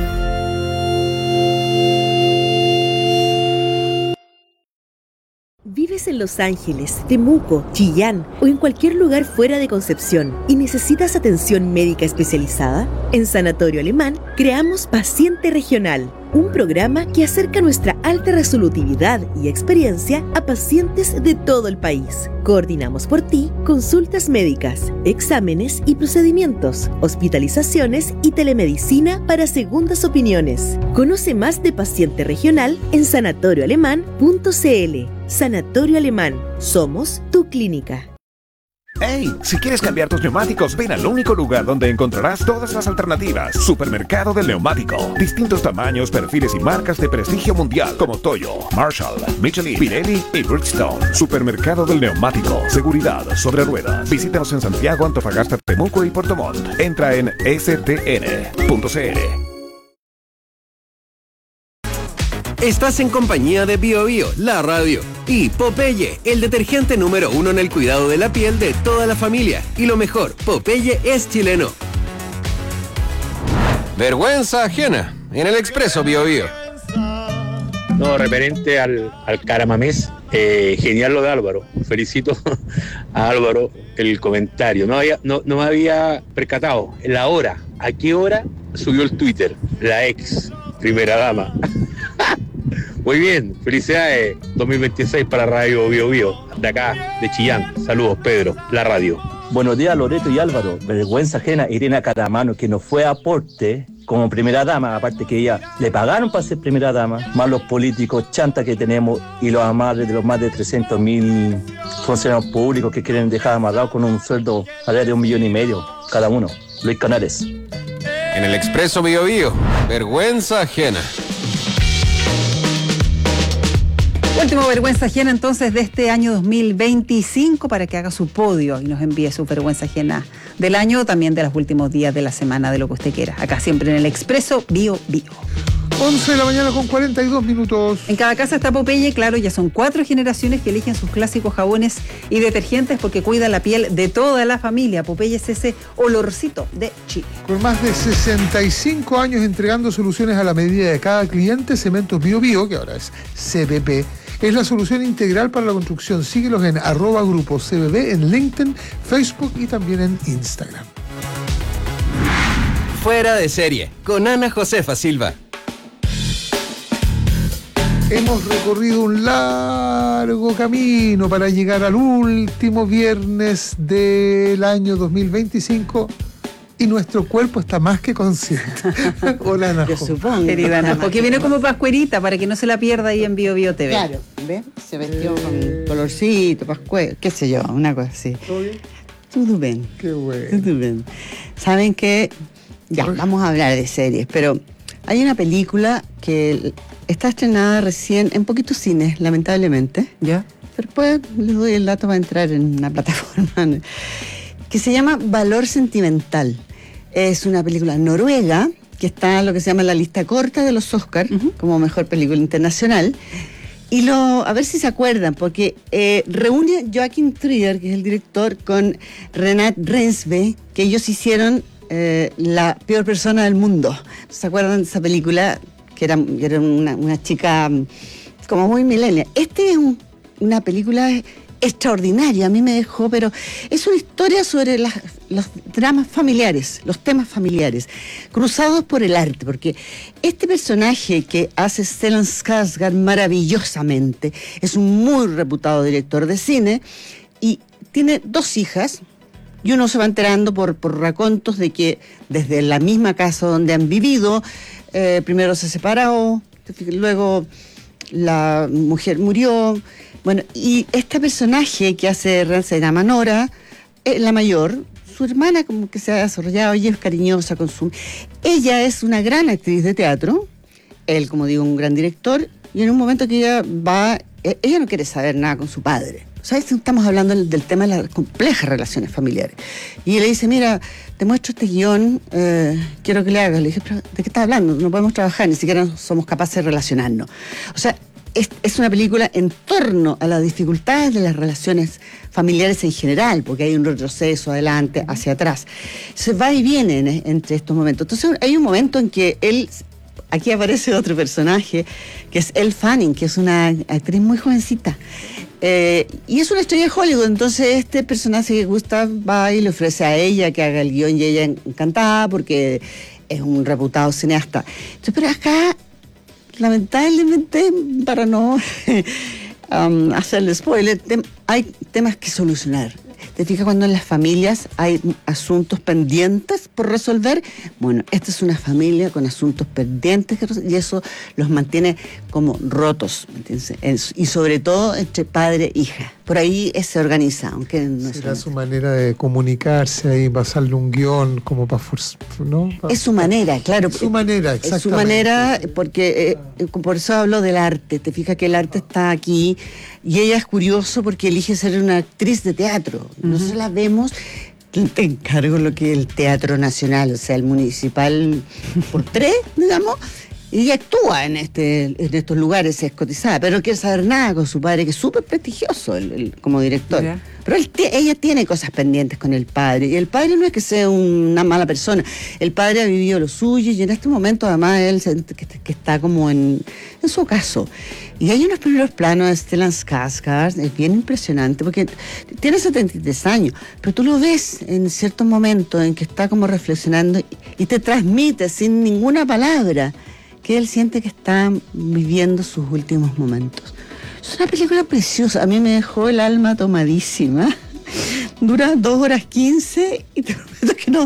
¿Vives en Los Ángeles, Temuco, Chillán o en cualquier lugar fuera de Concepción y necesitas atención médica especializada? En Sanatorio Alemán creamos Paciente Regional, un programa que acerca nuestra alta resolutividad y experiencia a pacientes de todo el país. Coordinamos por ti consultas médicas, exámenes y procedimientos, hospitalizaciones y telemedicina para segundas opiniones. Conoce más de Paciente Regional en sanatorioalemán.cl. Sanatorio Alemán. Somos tu clínica. ¡Hey! Si quieres cambiar tus neumáticos, ven al único lugar donde encontrarás todas las alternativas. Supermercado del Neumático. Distintos tamaños, perfiles y marcas de prestigio mundial como Toyo, Marshall, Michelin, Pirelli y Bridgestone. Supermercado del Neumático. Seguridad sobre ruedas. Visítanos en Santiago, Antofagasta, Temuco y Puerto Montt. Entra en stn.cl. Estás en compañía de Bio Bio, la radio, y Popeye, el detergente número 1 en el cuidado de la piel de toda la familia. Y lo mejor, Popeye es chileno. Vergüenza ajena en el Expreso Bio Bio. No, referente al Caramamés, genial lo de Álvaro. Felicito a Álvaro el comentario. No me había percatado la hora. ¿A qué hora subió el Twitter? La ex primera dama. Muy bien, felicidades 2026 para Radio Bio Bio, de acá, de Chillán. Saludos, Pedro, la radio. Buenos días, Loreto y Álvaro. Vergüenza ajena, Irene Catamano, que no fue aporte como primera dama, aparte que ella le pagaron para ser primera dama, más los políticos chantas que tenemos y los amarres de los más de 300.000 funcionarios públicos que quieren dejar amarrados con un sueldo a de 1,5 millones cada uno. Luis Canales. En el Expreso Bio Bio, vergüenza ajena. Último vergüenza ajena entonces de este año 2025 para que haga su podio y nos envíe su vergüenza ajena del año, también de los últimos días de la semana, de lo que usted quiera. Acá siempre en el Expreso Bio Bio. 11 de la mañana con 42 minutos. En cada casa está Popeye, claro, ya son 4 generaciones que eligen sus clásicos jabones y detergentes porque cuidan la piel de toda la familia. Popeye es ese olorcito de Chile. Con más de 65 años entregando soluciones a la medida de cada cliente, Cementos Bio Bio, que ahora es CBP, es la solución integral para la construcción. Síguelos en @grupo CBB en LinkedIn, Facebook y también en Instagram. Fuera de serie, con Ana Josefa Silva. Hemos recorrido un largo camino para llegar al último viernes del año 2025 y nuestro cuerpo está más que consciente. Hola, Ana. Yo supongo. Querida Ana, porque viene como pascuerita para que no se la pierda ahí en Bio Bio TV. Claro, ¿ves? Se vestió con colorcito, pascuero, qué sé yo, una cosa así. ¿Todo bien? Todo bien. Qué bueno. Todo bien. Saben que, ya, vamos a hablar de series, pero hay una película que está estrenada recién en poquitos cines, lamentablemente. ¿Ya? Pero después les doy el dato para entrar en una plataforma que se llama Valor Sentimental. Es una película noruega que está en lo que se llama la lista corta de los Oscars, como mejor película internacional. Y a ver si se acuerdan, porque reúne a Joachim Trier, que es el director, con Renate Reinsve, que ellos hicieron La peor persona del mundo. ¿Se acuerdan de esa película? Que era una chica como muy millennial. Este es una película extraordinaria, a mí me dejó, pero es una historia sobre los dramas familiares, los temas familiares, cruzados por el arte, porque este personaje que hace Stellan Skarsgård maravillosamente, es un muy reputado director de cine, y tiene 2 hijas, y uno se va enterando por racontos de que desde la misma casa donde han vivido, primero se separó, luego la mujer murió. Bueno, y este personaje que hace se llama Nora, la mayor, su hermana como que se ha desarrollado, ella es cariñosa con su... Ella es una gran actriz de teatro, él, como digo, un gran director, y en un momento que ella no quiere saber nada con su padre. ¿Sabes? Estamos hablando del tema de las complejas relaciones familiares. Y él le dice, mira, te muestro este guión, quiero que le hagas. Le dije, pero ¿de qué estás hablando? No podemos trabajar, ni siquiera somos capaces de relacionarnos. O sea, es una película en torno a las dificultades de las relaciones familiares en general, porque hay un retroceso adelante, hacia atrás. Se va y viene entre estos momentos. Entonces hay un momento en que aquí aparece otro personaje, que es Elle Fanning, que es una actriz muy jovencita. Y es una estrella de Hollywood, entonces este personaje que Gustav va y le ofrece a ella que haga el guión, y ella encantada porque es un reputado cineasta. Entonces, pero acá, lamentablemente, para no hacerle spoiler, hay temas que solucionar. ¿Te fijas cuando en las familias hay asuntos pendientes por resolver? Bueno, esta es una familia con asuntos pendientes y eso los mantiene como rotos, ¿me entiendes? Y sobre todo entre padre e hija. Por ahí se organiza, aunque no es... Será su manera de comunicarse ahí, pasarle un guión como para... ¿no? Es su manera, claro. Es su manera, exactamente. Es su manera, porque por eso hablo del arte. Te fijas que el arte está aquí y ella es curioso porque elige ser una actriz de teatro. Nosotros la vemos, te encargo lo que es el Teatro Nacional, o sea, el municipal por 3, digamos, y ella actúa en estos lugares, es cotizada, pero no quiere saber nada con su padre, que es súper prestigioso como director. Mira. Pero ella tiene cosas pendientes con el padre, y el padre no es que sea una mala persona, el padre ha vivido lo suyo, y en este momento además él que está como en su caso. Y hay unos primeros planos de Stellan Skarsgård, es bien impresionante, porque tiene 73 años, pero tú lo ves en ciertos momentos en que está como reflexionando y te transmite sin ninguna palabra que él siente que está viviendo sus últimos momentos. Es una película preciosa, a mí me dejó el alma tomadísima. Dura 2 horas 15 y te prometo que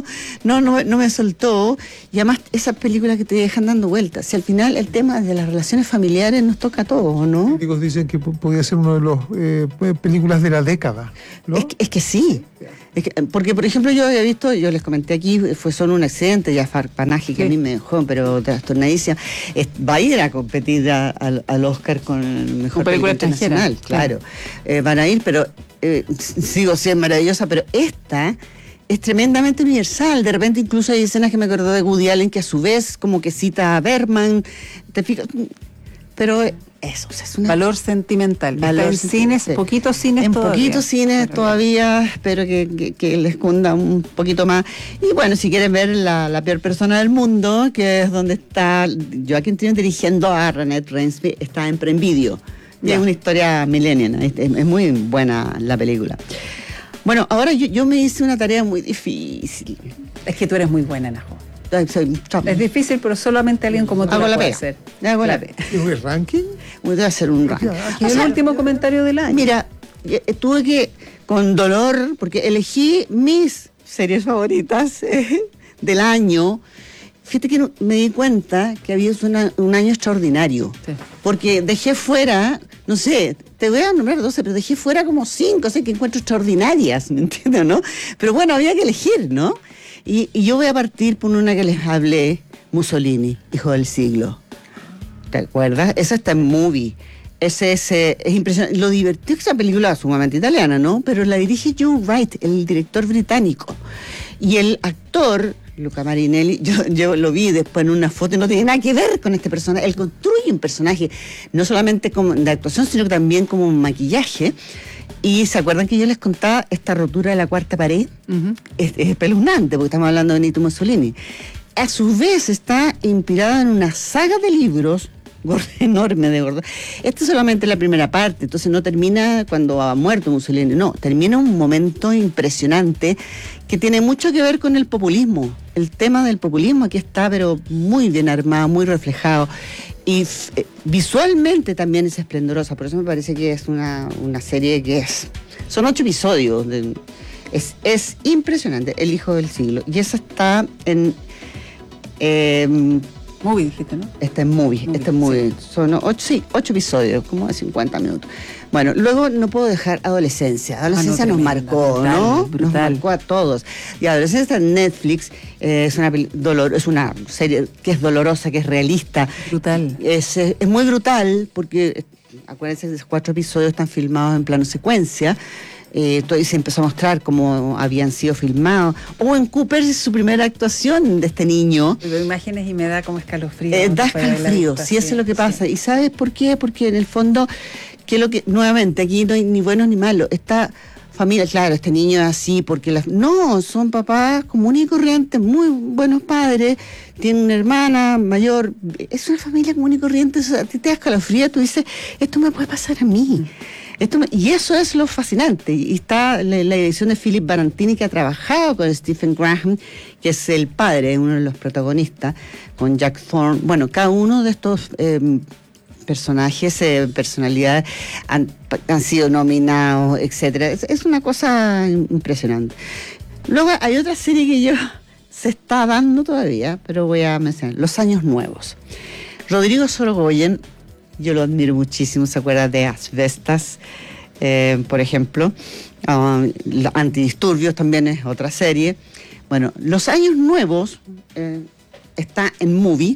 no me soltó. Y además esas películas que te dejan dando vueltas. Si al final el tema de las relaciones familiares nos toca a todos, ¿no? Los críticos dicen que podría ser una de las películas de la década, ¿no? Es que sí. Porque, por ejemplo, yo había visto, yo les comenté aquí, fue solo un accidente, Jafar Panahi, que a mí me dejó, pero trastornadísima. Va a ir a competir al Oscar con el mejor película internacional, claro. Van a ir, pero sigo siendo maravillosa, pero esta es tremendamente universal. De repente incluso hay escenas que me acordé de Woody Allen, que a su vez como que cita a Bergman, ¿te fijas? Pero eso, o sea, es una... Valor sentimental. Valor en cines, poquitos cines en todavía. Poquitos cines todavía, espero que les cunda un poquito más. Y bueno, si quieren ver la peor persona del mundo, que es donde está Joaquin Trier dirigiendo a Renate Reinsve, está en Prime Video. Es una historia millennial, es muy buena la película. Bueno, ahora yo me hice una tarea muy difícil. Es que tú eres muy buena, Najo. Es difícil, pero solamente alguien como tú la puede hacer. Hago la pega. ¿Es un ranking? Voy a hacer un ranking. Es el último comentario del año. Mira, tuve que, con dolor, porque elegí mis series favoritas del año. Fíjate que me di cuenta que había un año extraordinario. Sí. Porque dejé fuera, no sé, te voy a nombrar 12, pero dejé fuera como 5, o sea, que encuentro extraordinarias, ¿me entiendes, no? Pero bueno, había que elegir, ¿no? Y yo voy a partir por una que les hablé, Mussolini, hijo del siglo. ¿Te acuerdas? Esa está en Movie. Ese es impresionante. Lo divertido que esa película es sumamente italiana, ¿no? Pero la dirige Joe Wright, el director británico. Y el actor Luca Marinelli, yo lo vi después en una foto y no tiene nada que ver con este personaje. Él construye un personaje, no solamente como de actuación, sino que también como un maquillaje. Y ¿se acuerdan que yo les contaba esta rotura de la cuarta pared? Es espeluznante, porque estamos hablando de Benito Mussolini. A su vez está inspirada en una saga de libros enorme de gordo. Esta es solamente la primera parte, entonces no termina cuando ha muerto Mussolini, no, termina un momento impresionante que tiene mucho que ver con el populismo. El tema del populismo aquí está, pero muy bien armado, muy reflejado. Y visualmente también es esplendorosa, por eso me parece que es una serie que son 8 episodios. Es impresionante, El hijo del siglo. Y esa está en... Movie, dijiste, ¿no? Está en Movie. Sí. Son 8 episodios, como de 50 minutos. Bueno, luego no puedo dejar Adolescencia. Adolescencia nos marcó, brutal, ¿no? Brutal. Nos marcó a todos. Y Adolescencia está en Netflix. Es una serie que es dolorosa, que es realista. Brutal. Es muy brutal porque, acuérdense que esos 4 episodios están filmados en plano secuencia. Y se empezó a mostrar cómo habían sido filmados. Owen Cooper es su primera actuación de este niño. Veo imágenes y me da como escalofrío. Da escalofrío, sí, eso es lo que pasa. Sí. ¿Y sabes por qué? Porque en el fondo, nuevamente, aquí no hay ni buenos ni malos. Esta familia, claro, este niño es así, porque no, son papás comunes y corrientes, muy buenos padres, tienen una hermana mayor, es una familia común y corriente, a ti te da escalofrío, tú dices, esto me puede pasar a mí. Y eso es lo fascinante. Y está la dirección de Philip Barantini, que ha trabajado con Stephen Graham, que es el padre, uno de los protagonistas, con Jack Thorne. Bueno, cada uno de estos personajes, personalidades, han sido nominados, etcétera. Es una cosa impresionante. Luego hay otra serie que se está dando todavía, pero voy a mencionar, Los Años Nuevos. Rodrigo Sorogoyen, yo lo admiro muchísimo, se acuerda de Asbestas, por ejemplo. Antidisturbios también es otra serie. Bueno, Los Años Nuevos está en Movie.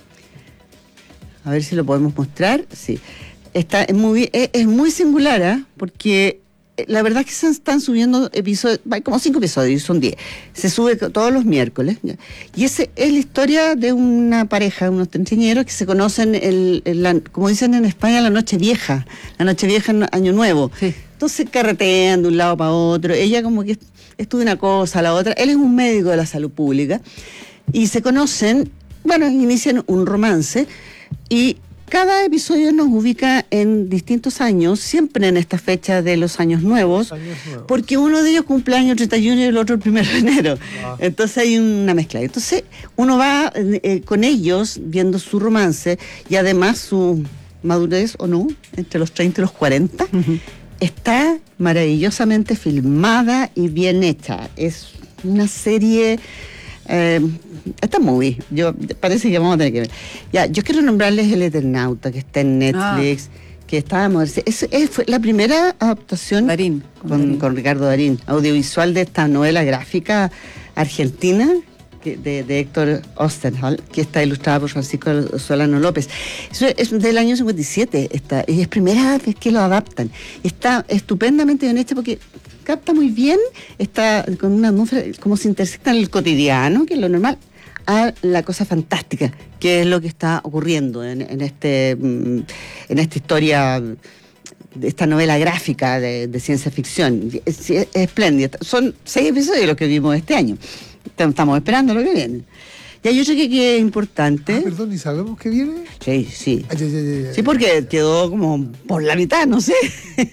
A ver si lo podemos mostrar. Sí, está en Movie. Es muy singular, porque la verdad es que se están subiendo episodios, hay como 5 episodios, son 10. Se sube todos los miércoles. Y esa es la historia de una pareja, unos treintañeros que se conocen, como dicen en España, la noche vieja en Año Nuevo. Sí. Entonces carretean de un lado para otro. Ella como que estudia una cosa, la otra. Él es un médico de la salud pública. Y se conocen, inician un romance. Y cada episodio nos ubica en distintos años, siempre en esta fecha de los años nuevos, porque uno de ellos cumple año 31 y el otro el 1 de enero. Entonces hay una mezcla. Entonces uno va con ellos viendo su romance y además su madurez, o no, entre los 30 y los 40. Está maravillosamente filmada y bien hecha. Es una serie... Está muy bien, parece que vamos a tener que ver. Ya, yo quiero nombrarles El Eternauta, que está en Netflix, que está fue la primera adaptación con Ricardo Darín, audiovisual, de esta novela gráfica argentina de Héctor Osterhal, que está ilustrada por Francisco Solano López. Eso es del año 57, y es primera vez que lo adaptan. Está estupendamente bien hecha porque capta muy bien, está con una atmósfera, como se intersecta en el cotidiano, que es lo normal, a la cosa fantástica, que es lo que está ocurriendo en esta historia, de esta novela gráfica de ciencia ficción. Es espléndida. Son 6 episodios los que vimos este año. Estamos esperando lo que viene. Y hay otro que es importante. Perdón, ¿y sabemos que viene? Sí. Sí, porque quedó como por la mitad, no sé.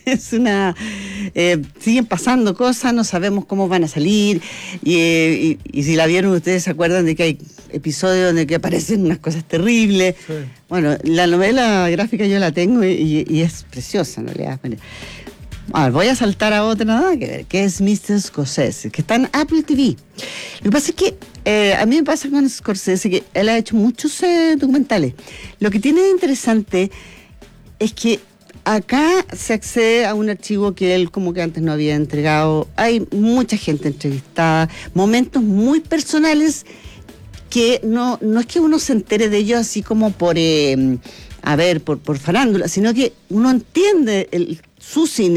Siguen pasando cosas, no sabemos cómo van a salir. Y si la vieron, ustedes se acuerdan de que hay episodios donde que aparecen unas cosas terribles. Sí. Bueno, la novela gráfica yo la tengo y es preciosa, en realidad. Voy a saltar a otra, nada que ver, que es Mr. Scorsese, que está en Apple TV. Lo que pasa es que a mí me pasa con Scorsese que él ha hecho muchos documentales. Lo que tiene de interesante es que acá se accede a un archivo que él como que antes no había entregado. Hay mucha gente entrevistada, momentos muy personales que no es que uno se entere de ellos así como por farándula, sino que uno entiende su cine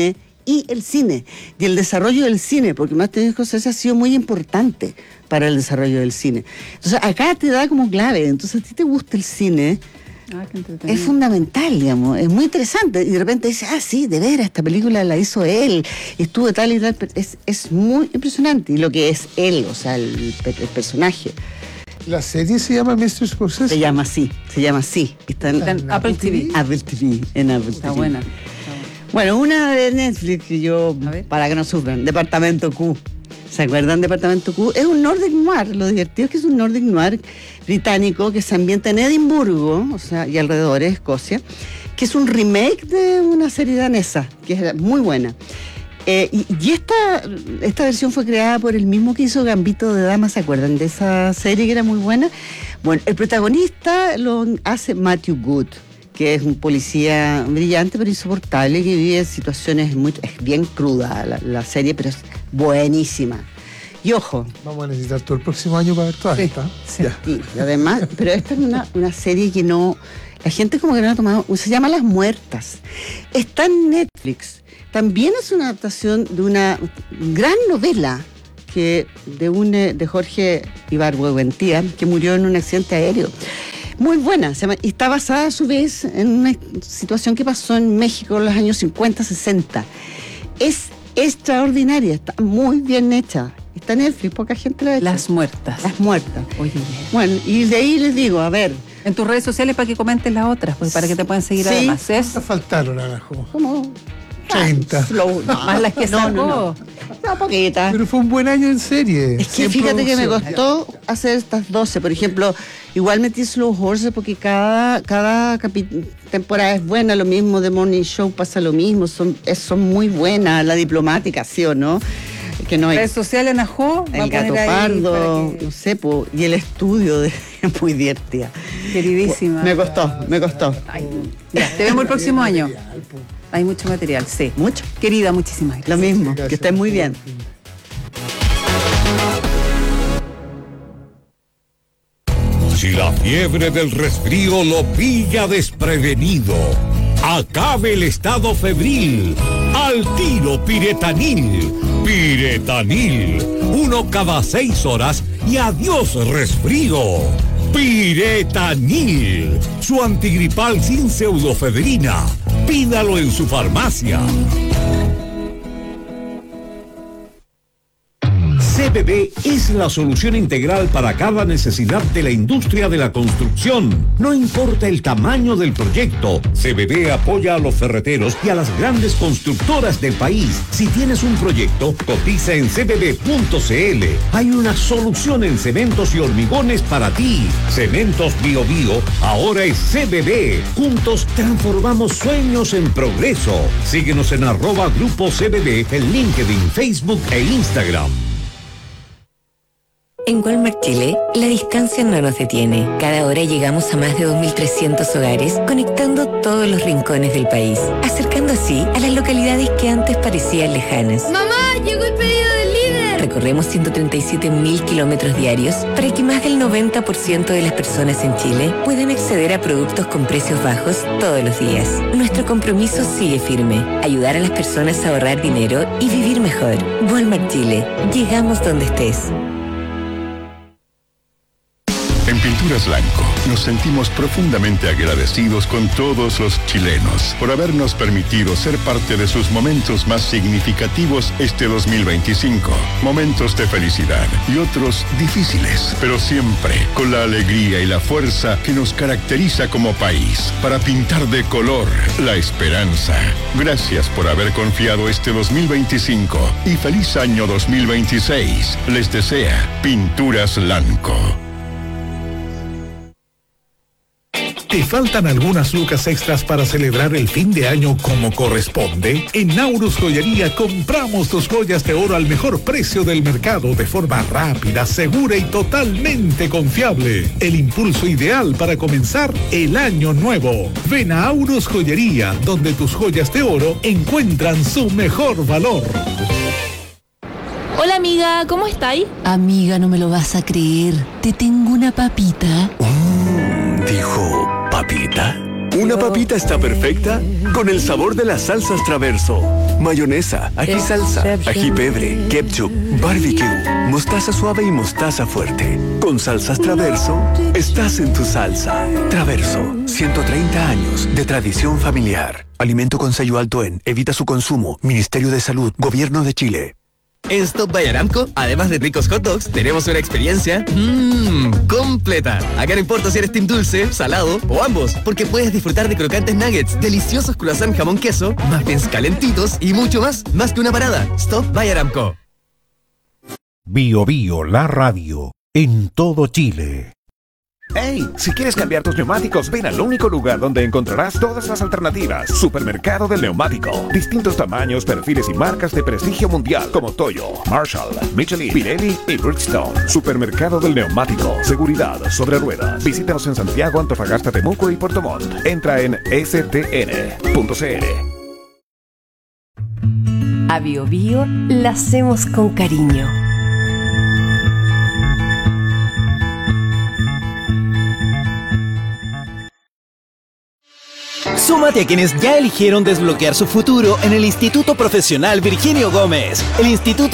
y el cine, y el desarrollo del cine, porque Martin Scorsese ha sido muy importante para el desarrollo del cine. Entonces, acá te da como clave. Entonces, a ti te gusta el cine, es fundamental, digamos, es muy interesante. Y de repente dices, sí, de veras, esta película la hizo él, estuvo tal y tal. Es muy impresionante. Y lo que es él, o sea, el personaje. ¿La serie se llama Mr. Scorsese? Se llama así. Está en Apple TV. Apple TV, en Apple TV. Está buena. Bueno, una de Netflix que yo, para que no sufran, Departamento Q. ¿Se acuerdan Departamento Q? Es un Nordic Noir. Lo divertido es que es un Nordic Noir británico que se ambienta en Edimburgo, o sea, y alrededores, Escocia, que es un remake de una serie danesa, que es muy buena. Y esta versión fue creada por el mismo que hizo Gambito de Dama, ¿se acuerdan de esa serie que era muy buena? Bueno, el protagonista lo hace Matthew Good, que es un policía brillante pero insoportable, que vive en situaciones es bien cruda la serie, pero es buenísima. Y ojo. Vamos a necesitar todo el próximo año para ver todas estas. Sí. Y además, pero esta es una serie que no, la gente como que no la ha tomado, se llama Las Muertas. Está en Netflix. También es una adaptación de una gran novela de Jorge Ibargüengoitia, que murió en un accidente aéreo. Muy buena, y está basada a su vez en una situación que pasó en México en los años 50, 60. Es extraordinaria, está muy bien hecha. Está en Netflix, poca gente la ha hecho. Las Muertas. Oye, bueno, y de ahí les digo, a ver. En tus redes sociales para que comentes las otras, pues para que te puedan seguir además. ¿Cuántas faltaron, Arajo? ¿Cómo? 30. Más las que sacó. No, poquita. Pero fue un buen año en serie. Es que fíjate que me costó hacer estas 12. Por ejemplo, igual metí Slow Horses porque cada temporada es buena. Lo mismo de Morning Show pasa lo mismo. Son muy buenas. La diplomática, ¿sí o no? Que no hay. Redes sociales, Najó. El Gato Pardo, no sé, y el estudio es muy divertida. Queridísima. Me costó. Ay, ya, te vemos el próximo año. Hay mucho material, sí. Mucho. Querida, muchísimas gracias. Lo mismo, gracias. Que estén muy bien. Si la fiebre del resfrío lo pilla desprevenido, acabe el estado febril. Al tiro Piretanil. Piretanil. 1 cada 6 horas y adiós resfrío. Piretanil. Su antigripal sin pseudofedrina. Pídalo en su farmacia. CBB es la solución integral para cada necesidad de la industria de la construcción. No importa el tamaño del proyecto, CBB apoya a los ferreteros y a las grandes constructoras del país. Si tienes un proyecto, cotiza en cbb.cl. Hay una solución en cementos y hormigones para ti. Cementos Bio Bio ahora es CBB. Juntos transformamos sueños en progreso. Síguenos en @Grupo CBB en LinkedIn, Facebook e Instagram. En Walmart Chile, la distancia no nos detiene. Cada hora llegamos a más de 2.300 hogares, conectando todos los rincones del país, acercando así a las localidades que antes parecían lejanas. ¡Mamá, llegó el pedido del líder! Recorremos 137.000 kilómetros diarios para que más del 90% de las personas en Chile puedan acceder a productos con precios bajos todos los días. Nuestro compromiso sigue firme: ayudar a las personas a ahorrar dinero y vivir mejor. Walmart Chile, llegamos donde estés. En Pinturas Blanco nos sentimos profundamente agradecidos con todos los chilenos por habernos permitido ser parte de sus momentos más significativos este 2025. Momentos de felicidad y otros difíciles, pero siempre con la alegría y la fuerza que nos caracteriza como país para pintar de color la esperanza. Gracias por haber confiado este 2025 y feliz año 2026. Les desea Pinturas Blanco. ¿Te faltan algunas lucas extras para celebrar el fin de año como corresponde? En Naurus Joyería compramos tus joyas de oro al mejor precio del mercado de forma rápida, segura y totalmente confiable. El impulso ideal para comenzar el año nuevo. Ven a Naurus Joyería, donde tus joyas de oro encuentran su mejor valor. Hola amiga, ¿cómo estáis? Amiga, no me lo vas a creer. Te tengo una papita. Dijo, ¿papita? Una papita está perfecta con el sabor de las salsas Traverso. Mayonesa, ají salsa, ají pebre, ketchup, barbecue, mostaza suave y mostaza fuerte. Con salsas Traverso, estás en tu salsa. Traverso, 130 años de tradición familiar. Alimento con sello alto en Evita su consumo. Ministerio de Salud, Gobierno de Chile. En Stop by Aramco, además de ricos hot dogs, tenemos una experiencia completa. Acá no importa si eres team dulce, salado o ambos, porque puedes disfrutar de crocantes nuggets, deliciosos croissant jamón queso, muffins calentitos y mucho más que una parada. Stop by Aramco. Bio Bio, la radio, en todo Chile. ¡Hey! Si quieres cambiar tus neumáticos, ven al único lugar donde encontrarás todas las alternativas. Supermercado del Neumático. Distintos tamaños, perfiles y marcas de prestigio mundial como Toyo, Marshall, Michelin, Pirelli y Bridgestone. Supermercado del Neumático. Seguridad sobre ruedas. Visítanos en Santiago, Antofagasta, Temuco y Puerto Montt. Entra en stn.cl. A Bio Bio la hacemos con cariño. Súmate a quienes ya eligieron desbloquear su futuro en el Instituto Profesional Virginio Gómez. El Instituto